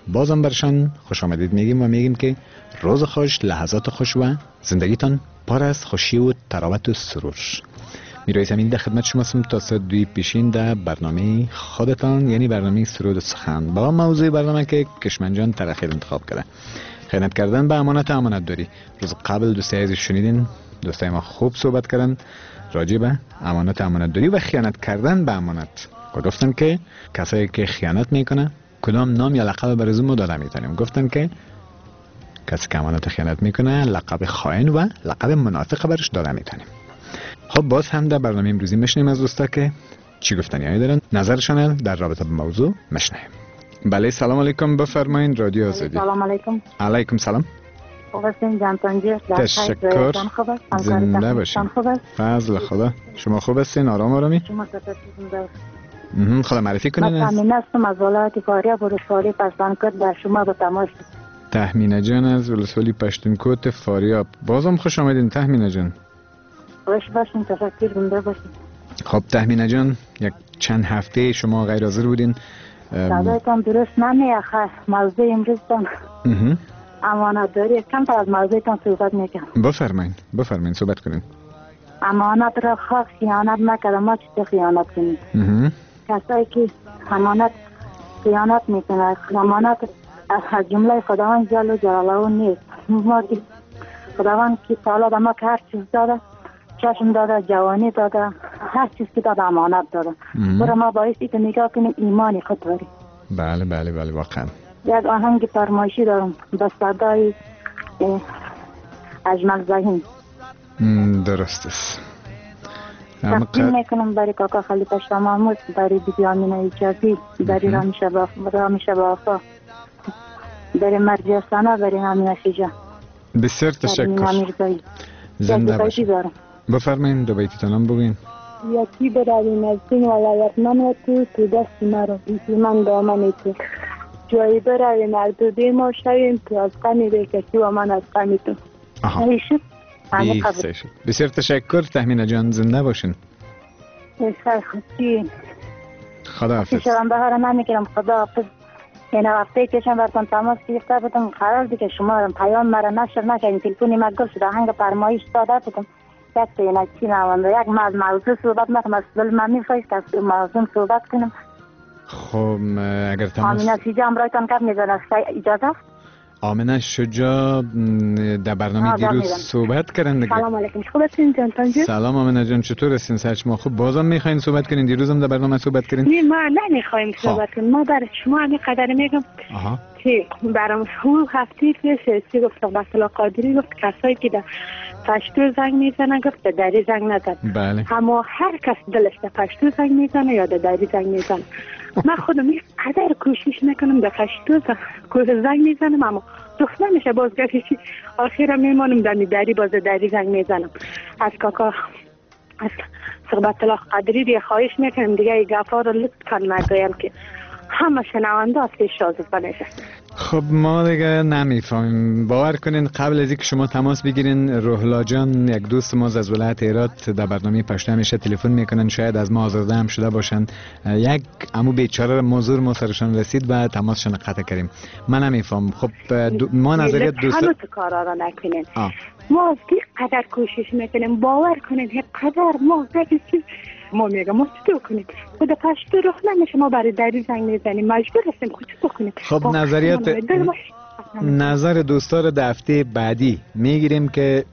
بازم برشان خوش آمدید میگیم و میگیم که روز خوش، لحظات خوش و زندگیتان پر از خوشی و تراوت و سرور. میرای زمین در خدمت شما هستم تا ساعت دوی پیشین در برنامه خودتان، یعنی برنامه سرود سخن، با موضوع برنامه که کشمنجان ترخیل انتخاب کرده، خیانت کردن به امانت امانت داری. روز قبل دوستای عزیز شنیدین، دوستای ما خوب صحبت کردن راجع به امانت امانت داری و خیانت کردن به امانت. گفتن که کسایی که خیانت میکنه کدام نام یا لقب بر ازمو داده میتونیم. گفتن که کسی که امانت خیانت میکنه لقب خائن و لقب منافق برش داده میتونیم. خب باز هم در برنامه امروزی میشنیم از دوستا که چی گفتنی دارن، نظرشان در رابطه با موضوع میشنیم. بله سلام علیکم، بفرمایید رادیو آزادی. سلام علیکم. علیکم سلام. خوب هستین جانتانجی؟ تشکر. زنده باشین. فضل خدا. شما خوب هستین؟ آرام آرامی؟ شما چطور؟ خدا معرفی کنین. من تامین هستم از ولایت فاریاب ولسوالی پشتونکوت، در شما به تماس. تهمینه جان از ولسوالی پشتونکوت فاریاب، بازم خوش آمدین تهمینه جان. خوش باشین، تشکر گنده باشین. خب تهمینه جان، یک چند هفته شما غیر حاضر بودین. صدایتان درست نمیاد. موضوع امروزتان امانت داری. کم تا از موضوعتان صحبت میکنم. بفرمایید بفرمایید صحبت کنین. امانت را خواه خیانت نکرده، ما چطور خیانت کنیم؟ کسایی که امانت خیانت میکنه، امانت از جمله خداوند جل جلاله نیست. ما که خداوند که تعالی به ما که هر چیز داده، چشم داده، جوانی داده، هر چیز که داده امانت داده. برای ما بایستی که نگاه کنیم ایمانی خود داریم. بله بله بله واقعا. یک آهنگ فرمایشی دارم به صدای اجمل زهین. درست است. تقدیم میکنم برای کاکا خلیفه شاه محمود، برای بیبی آمینه ایجابی، برای رامی شبافا، برای مرجع سنا، برای همین شجا. بسیار تشکر. زنده باشید. بفرمایید دو بیتتان هم بگوین. یکی برای نزدین ولایت من تو تو دست مرا بیسی من دامن تو، جایی برای مردودی ما شویم تو از غمی بکشی و من از غمی تو. ایشید همه قبل. بسیار تشکر تهمینه جان، زنده باشین. بسیار خوشی. خدا حافظ. شبم بهار نمیکنم. خدا حافظ. این وقتی که شما براتون تماس گرفته بودم قرار بود که شما پیام مرا نشر نکنین، تلفنی مگل شده، آهنگ فرمایش داده بودم. یک تا چی نوانده یک از موضوع صحبت نکنم، از دل من میخواهید که از موضوع صحبت کنم. خب اگر تماس آمینه شجاع امرایتان کب میزنه اجازه؟ آمینه شجاع در برنامه دیروز صحبت کردن دیگه. سلام علیکم، خوب هستین جانتان جون؟ سلام آمینه جان، چطور هستین؟ سرچ ما خوب. بازم میخواین صحبت کنین؟ دیروز هم در برنامه صحبت کردین؟ نه ما نمیخوایم صحبت کنیم، ما برای شما همین قدر میگم که برام اون هفته پیش چی گفت مثلا قادری گفت کسایی که در پشتو زنگ میزنن گفت در دری زنگ نزن. بله. اما هر کس دلش در پشتو زنگ میزنه یا در دری زنگ میزنه. من خودم یک قدر کوشش میکنم در پشتو زنگ میزنم اما دخت نمیشه، بازگشتی آخرم میمانم در دری باز دری زنگ میزنم. از کاکا از صحبت الله قدری دیگه خواهش میکنم دیگه ای گفا رو لطف کن نگویم که همه شنونده از که شازفه نشه. خب ما دیگه نمیفهمیم. باور کنین قبل از اینکه شما تماس بگیرین روحلا جان یک دوست ما از ولایت هرات در برنامه پشتو همیشه تلفن میکنن، شاید از ما آزرده هم شده باشن. یک عمو بیچاره موضوع ما سرشان رسید و تماسشون قطع کردیم. من نمیفهم. خب ما نظریه دوست همه کارا را نکنین. ما از یک قدر کوشش میکنیم، باور کنین یک قدر ما چیز ما میگم ما چطور کنیم خدا پشتو رخ نمیشه، ما برای دری زنگ میزنیم مجبور هستیم چطور کنیم. خب نظریات نظر دوستا رو در هفته بعدی میگیریم که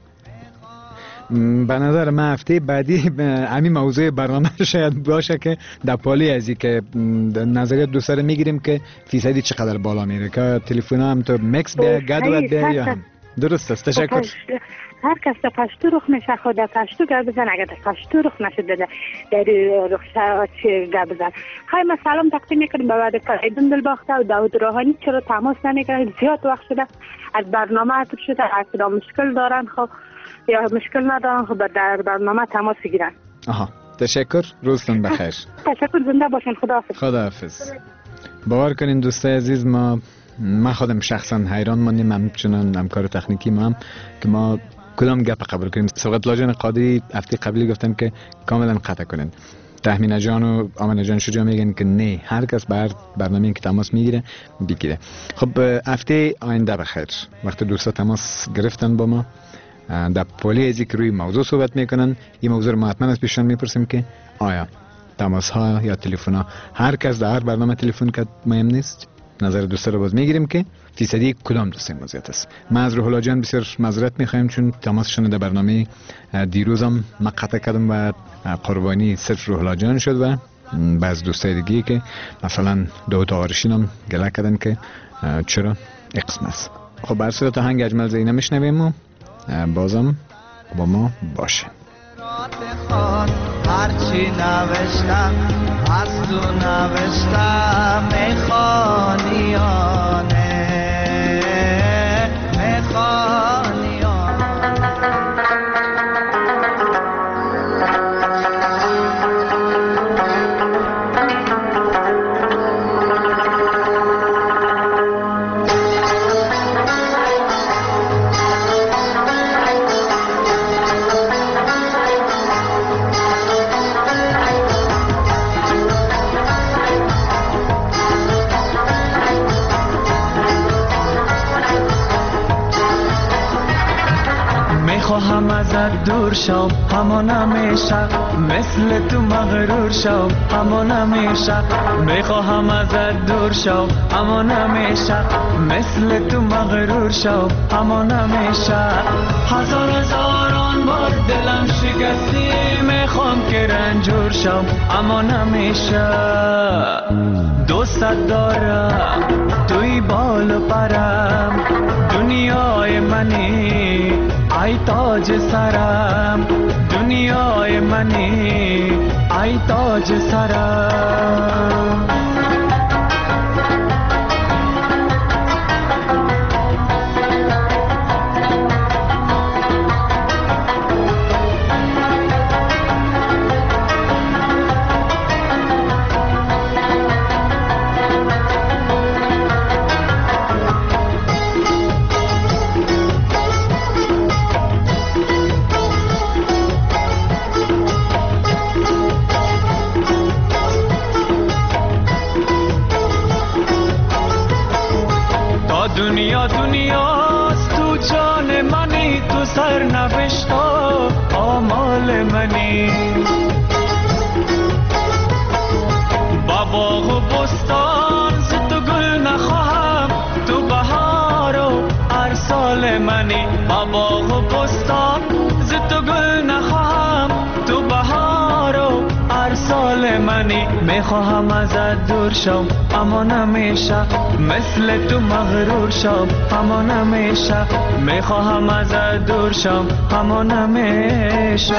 به نظر من هفته بعدی همین موضوع برنامه شاید باشه که در پالی ازی که نظریات دوستا رو میگیریم که فیصدی چقدر بالا میره که تلفن هم تو مکس بیا گدوت بیا یا هم درست است. تشکر. هر کس در پشتو رخ میشه خود در پشتو گل بزن، اگر در پشتو رخ نشده در رخ چه گل بزن. خواهی ما سلام تقدیم میکنیم به بعد ایدون دل باخته و داود روحانی چرا تماس نمیکنه، زیاد وقت شده از برنامه عطب شده، اصلا مشکل دارن خب یا مشکل ندارن خب در برنامه تماس گیرن. آها تشکر، روزتون بخیر. تشکر، زنده باشین. خداحافظ. خداحافظ. باور کنین دوستای عزیز، ما ما خودم شخصا حیران ماندیم، همچنان همکار تکنیکی ما هم که ما کدام گپ قبول کنیم. سبقت لاجان قادری هفته قبلی گفتم که کاملا قطع کنین. تهمینه جان و آمنه جان شجاع میگن که نه، هر کس بر برنامه این که تماس میگیره بگیره. خب هفته آینده بخیر وقتی دوستا تماس گرفتن با ما در پولی ازی که روی موضوع صحبت میکنن، این موضوع رو ما حتما از پیشان میپرسیم که آیا تماس ها یا تلفن ها هر کس در هر برنامه تلفن کرد مهم نیست. نظر دوستا رو باز میگیریم که فیصدی کدام دوست مزیت است. ما از روح الله جان بسیار معذرت میخوایم چون تماسشون در برنامه دیروزم مقطع کردم و قربانی صرف روح الله جان شد و بعض دوستای دیگه که مثلا داوود آرشین هم گله کردن که چرا اقسم است. خب بر صورت آهنگ اجمل زینه میشنویم و بازم با ما باشه. هرچی نوشتم از تو نوشتم میخوانیانه خواهم ازت دور شم همان همیشه، مثل تو مغرور شم همان همیشه. میخواهم ازت دور شم همان همیشه، مثل تو مغرور شم همان همیشه. هزار هزاران بار دلم شکستی، میخوام که رنجور شم همان همیشه. دوستت دارم توی بال و پرم، دنیای منی ای تاج سرم، دنیای منی ای تاج سرم. دنیا دنیاست تو جان منی، تو سر نوشتا آمال منی. با باغ و بستان ز تو گل نخواهم، تو بهار و هر سال منی. با باغ و بستان ز تو گل نخواهم، تو بهار و هر سال منی. میخواهم ازت دور شم اما نمیشه، مثل تو مغرور شم اما نمیشه. میخواهم ازت دور شم اما نمیشه.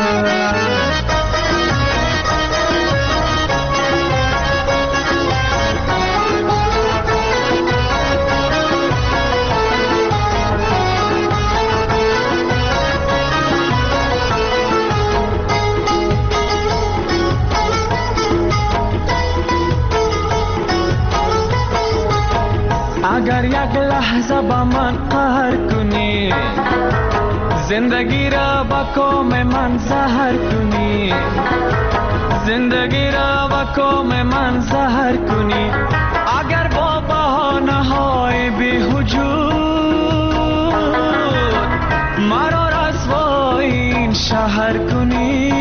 اگر یک لحظه با من قهر کنی، زندگی را با کام من زهر کنی، زندگی را با کام من زهر کنی. اگر با بهانه های بی‌وجود مرا رسوای این شهر کنی،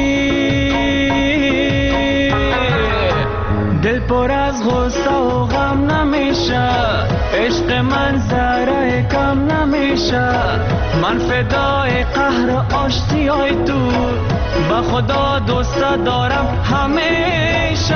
دل پر از غصه و غم نمیشه، عشق من ذره کم نمیشه. من فدای قهر و آشتیای تو، با خدا دوست دارم همیشه.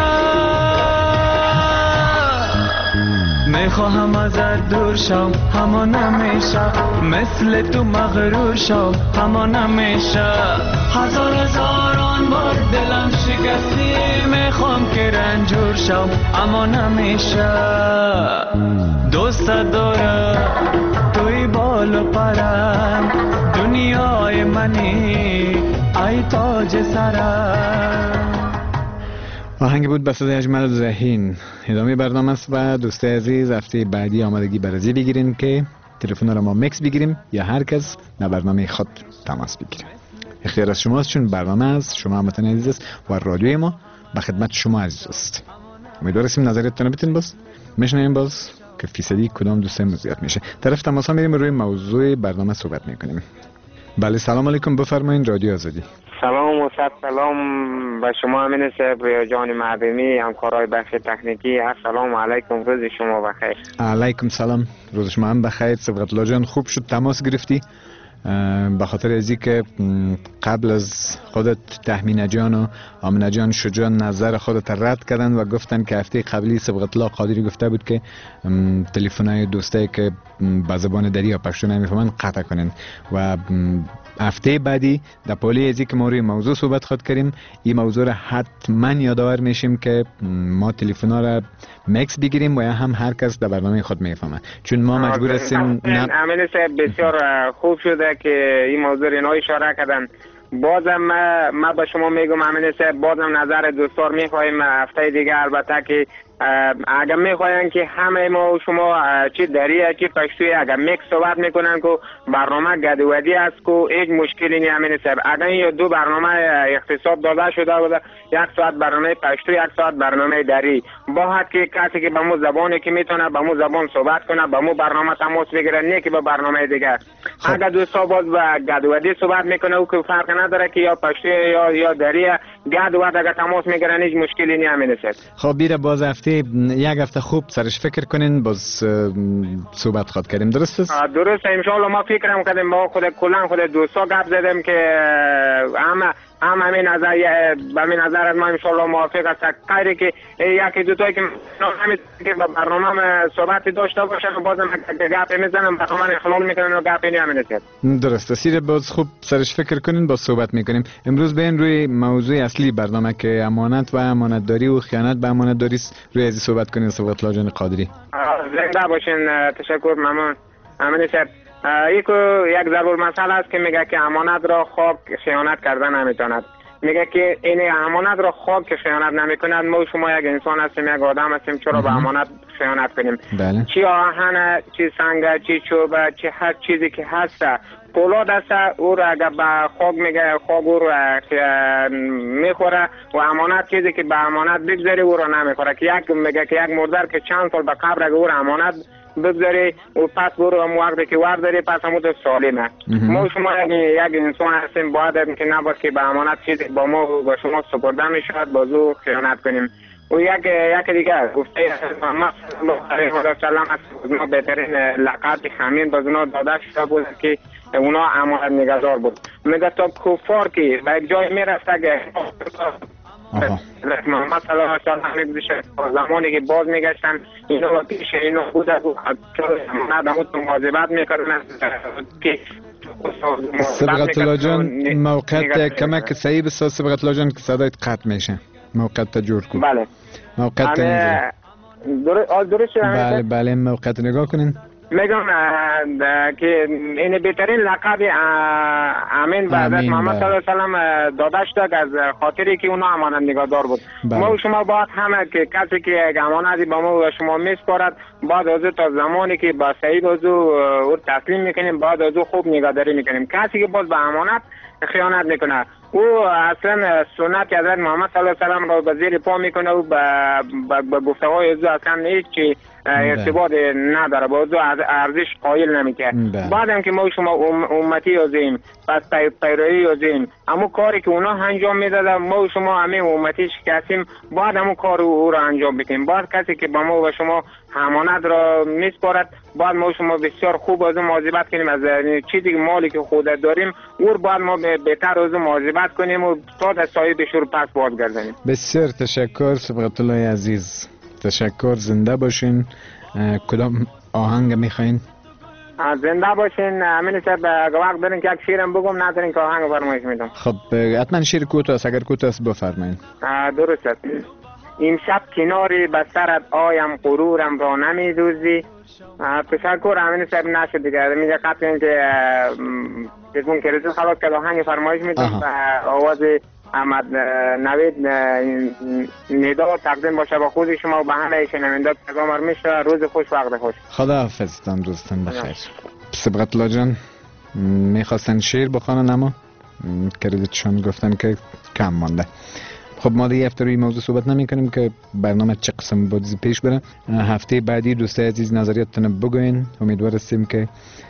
میخواهم ازت دور شم اما نمیشه، مثل تو مغرور شم اما نمیشه. هزار هزاران بار دلم شکستی، میخوام که رنجور شم اما نمیشه. دوست دارم توی بال و پرم، دنیای منی ای تاج سرم. آهنگ بود به صدای اجمل ذهین. ادامه برنامه است و دوستای عزیز هفته بعدی آمادگی برازی بگیرین که تلفن را ما مکس بگیریم یا هر کس در برنامه خود تماس بگیره. اختیار از شماست چون برنامه از شما هموطن عزیز است و رادیوی ما به خدمت شما عزیز است. امیدوارم نظریتتون بتین باز میشنیم باز که فیصدی کدام دوستای زیاد میشه. طرف تماس ها میریم روی موضوع برنامه صحبت میکنیم. بله سلام علیکم، بفرمایید رادیو آزادی. سلام و صد سلام به شما امین صاحب و جان معدمی همکارای بخش تکنیکی. السلام علیکم، روز شما بخیر. علیکم سلام، روز شما هم بخیر. صبغت الله جان خوب شد تماس گرفتی، به خاطر ازی که قبل از خودت تهمینه جان و آمنه جان شجاع نظر خودت رد کردن و گفتن که هفته قبلی صبغت الله قادری گفته بود که تلفن‌های دوستایی که به زبان دری یا پشتو نمیفهمن قطع کنن و هفته بعدی در پالی ازی که ما روی موضوع صحبت خود کردیم این موضوع را حتما یادآور میشیم که ما تلفن‌ها را مکس بگیریم و یا هم هر کس در برنامه خود میفهمه، چون ما مجبور هستیم. امین صاحب بسیار خوب شده که این موضوع را اشاره کردن. بازم ما به شما میگم امین صاحب، بازم نظر دوستار میخوایم هفته دیگه البته که اگر میخواین که همه ما و شما چی دریه چی پشتوی اگر میکس صحبت میکنن که برنامه گدودی است که هیچ مشکلی نیست امین صاحب. اگر این دو برنامه اختصاص داده شده بوده، یک ساعت برنامه پشتو یک ساعت برنامه دری، باید که کسی که به مو زبانی که میتونه به مو زبان صحبت کنه به مو برنامه تماس بگیره، نه که به برنامه دیگه. اگر دوستا باز به گدودی صحبت میکنه او که فرق نداره که یا پشتو یا یا دری، گدود اگر تماس میگیرن هیچ مشکلی نیست امین صاحب. خب بیره باز هفته یک هفته خوب سرش فکر کنین باز صحبت خود کردیم، درست است؟ درست ان شاء الله. ما فکرم کردیم با خود کلا خود دوستا گپ زدیم که همه هم همین نظر همین نظر از ما ان شاء الله موافق است. غیر که یکی دو تایی که همین که با برنامه صحبت داشته باشن بازم گپ میزنم برنامه خلال میکنن و گپ نمیاد. درست است. باز خوب سرش فکر کنین باز صحبت میکنیم. امروز بیاین روی موضوع اصلی برنامه که امانت و امانتداری و خیانت به امانتداری روی ازی صحبت کنین. صحبت الله جان قادری. زنده باشین. تشکر ممنون. امین صاحب یک یک ضرور مسئله است که میگه که امانت را خاک خیانت کردن نمیتواند. میگه که این امانت را خاک که خیانت نمیکند. ما شما یک انسان هستیم، یک آدم هستیم، چرا به امانت خیانت کنیم؟ بله. چی آهن، چی سنگ، چی چوب، چی هر چیزی که هست پولاد است، او را اگر به خاک میگه خاک او را میخوره و امانت چیزی که به امانت بگذاری او را نمیخوره. که یک میگه که یک مردر که چند سال به قبر اگر او را امانت بگذاری و پس برو هم وقتی که ورداری پس همون تو سالمه. ما شما یک انسان هستیم، باید که نباید که به امانت چیزی با ما و با شما سپرده میشود بازو خیانت کنیم. و یک یک دیگه گفته محمد صلی الله علیه و سلم از ما بهترین لقب همین باز اونا داده شده بود که اونا امانت نگهدار بود. میگه تا کفار که به یک جای میرفته که محمد صلی الله علیه و سلم زمانی که باز میگشتن اینا و پیش اینا بوده بود ندامون تو مواظبت میکردن که صبغت الله جان موقعیت کمک صحیح بسا. صبغت الله جان که صدایت قطع میشه، موقعیت جور کن. بله موقعیت درست بله بله موقعیت نگاه کنین. میگم که این بهترین لقب امین بعد از محمد صلی الله علیه و سلم داده شد از خاطری که اونا امانت نگهدار بود. بله. ما و شما باید همه که کسی که امانتی با ما و شما میسپارد بعد از تا زمانی که با صحیح از او تسلیم میکنیم بعد از او خوب نگهداری میکنیم. کسی که باز به امانت خیانت میکنه او اصلا سنت حضرت محمد صلی الله علیه و سلم را به زیر پا میکنه و به گفته‌های او اصلا هیچ ارتباط نداره، با او ارزش قائل نمیکنه. بعدم که ما شما امتی هستیم پس پیروی هستیم، اما کاری که اونا انجام میدادن ما شما همه امتیش کسیم بعد همون کار او را انجام بکنیم. بعد کسی که با ما و شما امانت را میسپارد بعد ما شما بسیار خوب از مواظبت کنیم از چیزی که مالی که خود داریم او بعد ما بهتر از مواظبت کنیم و تا در صاحبش رو پس بازگردانیم. بسیار تشکر صبغت الله عزیز، تشکر. زنده باشین. کدام آهنگ میخواین؟ زنده باشین. امین صاحب وقت دارین که یک شیرم بگم ندارین که آهنگ فرمایش میدم؟ خب حتما شیر کوتاه است، اگر کوتاه است بفرمایید. درست است. این شب کناری به سرت آیم غرورم را نمیدوزی. تشکر امین صاحب. نشد دیگه میگه قطع این که بزمون که رزو خلاص که آهنگ فرمایش میدم و آواز احمد نوید ندا تقدیم باشه با خود شما و به همه شنونده پیغام میشه. روز خوش، وقت خوش. خدا حافظتان دوستان بخیر. صبغت الله جان میخواستن شعر بخوانن اما کردیتشون گفتن که کم مانده. خب ما دیگه هفته روی موضوع صحبت نمی کنیم که برنامه چه قسم بود پیش بره. هفته بعدی دوستای عزیز نظریاتتون بگوین. امیدوار هستیم که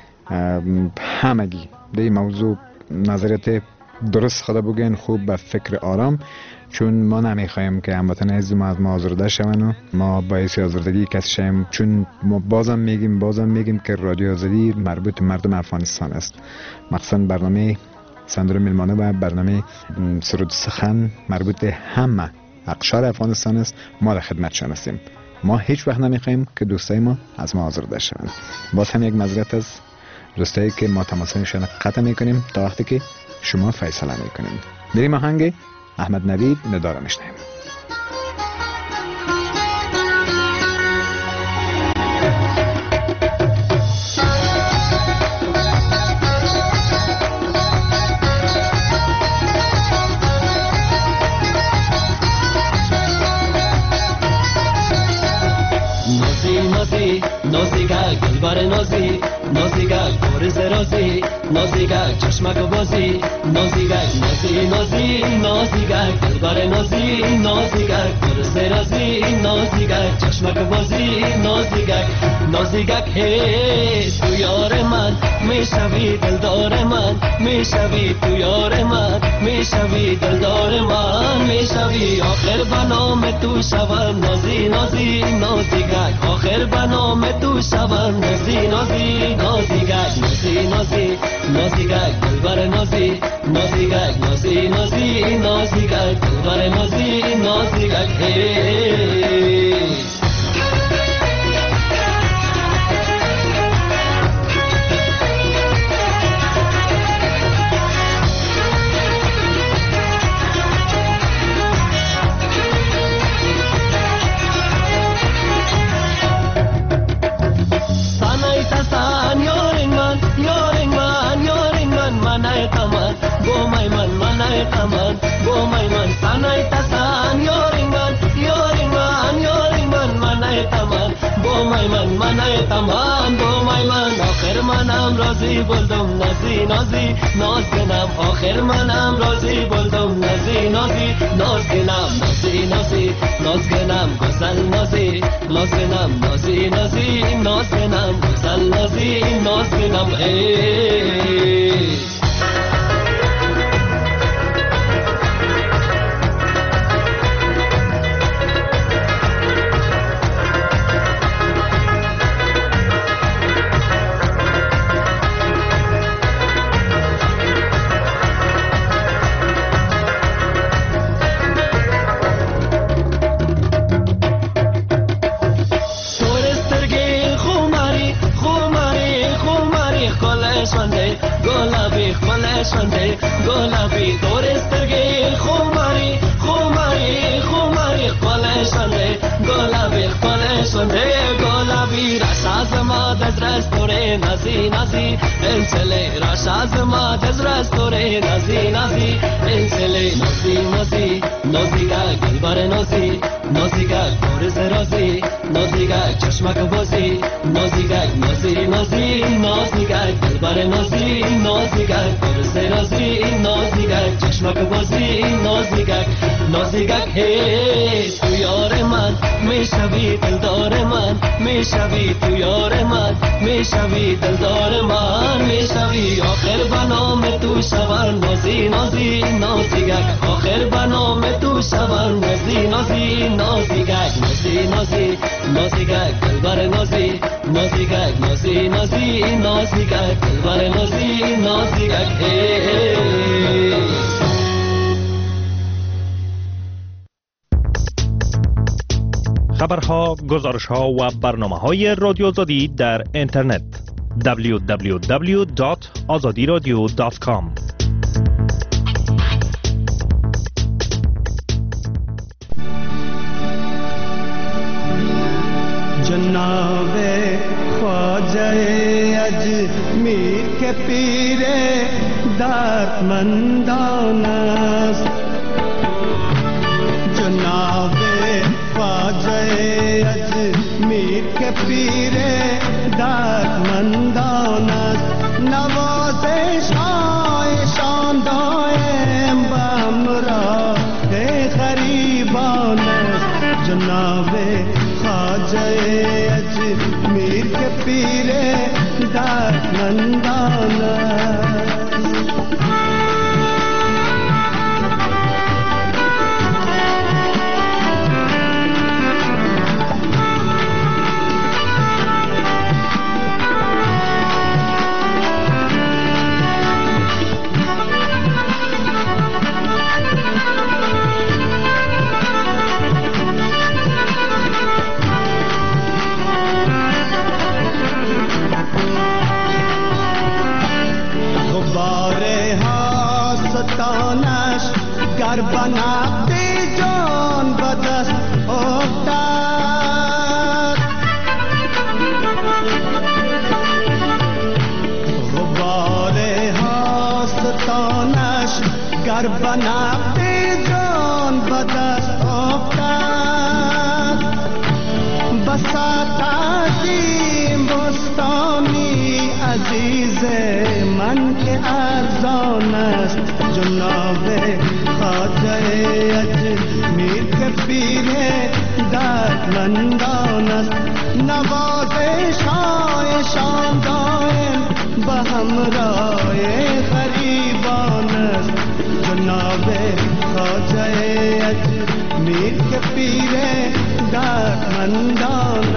همگی در موضوع نظریات درست خدا بگوین، خوب به فکر آرام، چون ما نمیخوایم که هموطن عزیز ما از ما آزرده شون و ما باعث آزردگی کسی شیم، چون ما بازم میگیم بازم میگیم که رادیو آزادی مربوط مردم افغانستان است. مخصوصا برنامه صندوق میلمانه و برنامه سرود سخن مربوط به همه اقشار افغانستان است. ما در خدمتشان هستیم. ما هیچ وقت نمیخوایم که دوستای ما از ما آزرده شون. باز هم یک معذرت از دوستایی که ما تماسشان قطع میکنیم تا وقتی که شما فیصله میکنیم. بریم آهنگ احمد نوید نداره میشنیم. نازیگک دلبر نازی نازیگک گرز رازی نازیگک چشمک بازی نازیگک نازی نازی نازیگک دلبر نازی نازیگک گرز رازی نازیگک چشمک بازی نازیگک نازیگک هی تو یار من میشوی دلدار من میشوی تو یار من میشوی دلدار من میشوی آخر بنام تو شوم نازی نازی نازیگک آخر بنام تو شوم نازی نازی نازیگک نازی نازی نازیگک دلبر نازی نازیگک نازی نازی نازیگک دلبر نازی نازیگک هی Aman, go my man, sanai tasan, yoring man, yoring man, yoring man, manai taman, go my man, manai taman, go my man. آخر منم راضی بولدم نازی نازی ناز کنم آخر منم راضی بولدم نازی نازی ناز کنم نازی نازی ناز کنم گسل نازی ناز کنم نازی نازی ناز کنم گسل نازی ناز کنم ای شنده گلابی دورسترگی خماری خماری خماری خاله شنده گلابی خاله شنده گلابی راش از ما دز رستوره نازی نازی انسله راش از ما دز رستوره نازی نازی انسله نازی نازی نازی گل بر نازی نازی گل گرز رازی نازی گل چشمک بازی نازی گل نازی نازی نازی گل بر نازی نازی گل گرز رازی نازی گل چشمک بازی نازی گل نازی گل هی تو یار من میشوی دلدار من میشوی تو یار من میشوی دلدار من میشوی آخر بنام تو شوان نازی نازی نازی گل آخر بنام تو شوان نازی نازی نازی گل نازی نازی نازی گل دلبر نازی نازی گل نازی نازی نازی گل دلبر نازی نازی گل هی خبرها، گزارشها و برنامه‌های رادیو آزادی در اینترنت دبلیو دبلیو دبلیو دات آزادی رادیو دات کام. جناب خواجه اجمیر کے پیر دردمندان است جناب خواجه اجمیر کے پیر دردمندان است نوازش های जनाब ख्वाजा अजमीर के पीरे दरनंदाना گر بنابدی جان بدست افتاد غبار هاستانش گر بنابدی جان بدست افتاد بساط عظیم بستانی عزیز من که ارزان است جناب ख्वाजा अजमीर के पीरे दरनंदान नवाज़िशां शान दायम बहमराए गरीबान जनाब ख्वाजा अजमीर के पीरे दरनंदान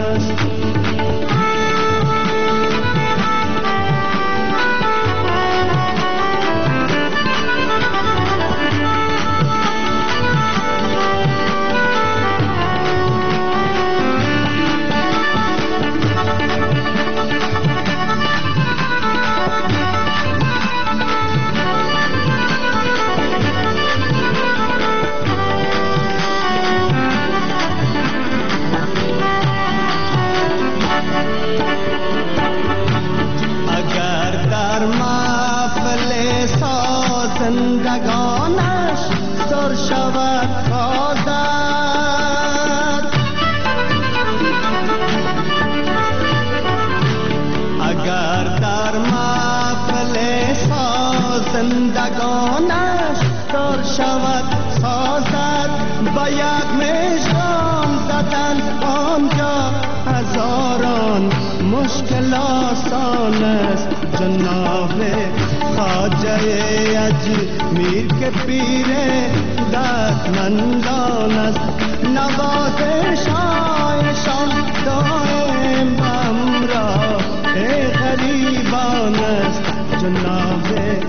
زندگانش سر شود خواهد اگر در محفل زندگانش سر شود سازد با یک مشران زدن آنجا هزاران مشکل آسان است جناب ख्वाजा अजमीर के पीरे दरनंदान नवाज़िशां शान दायम हमरा ए गरीबान जनाब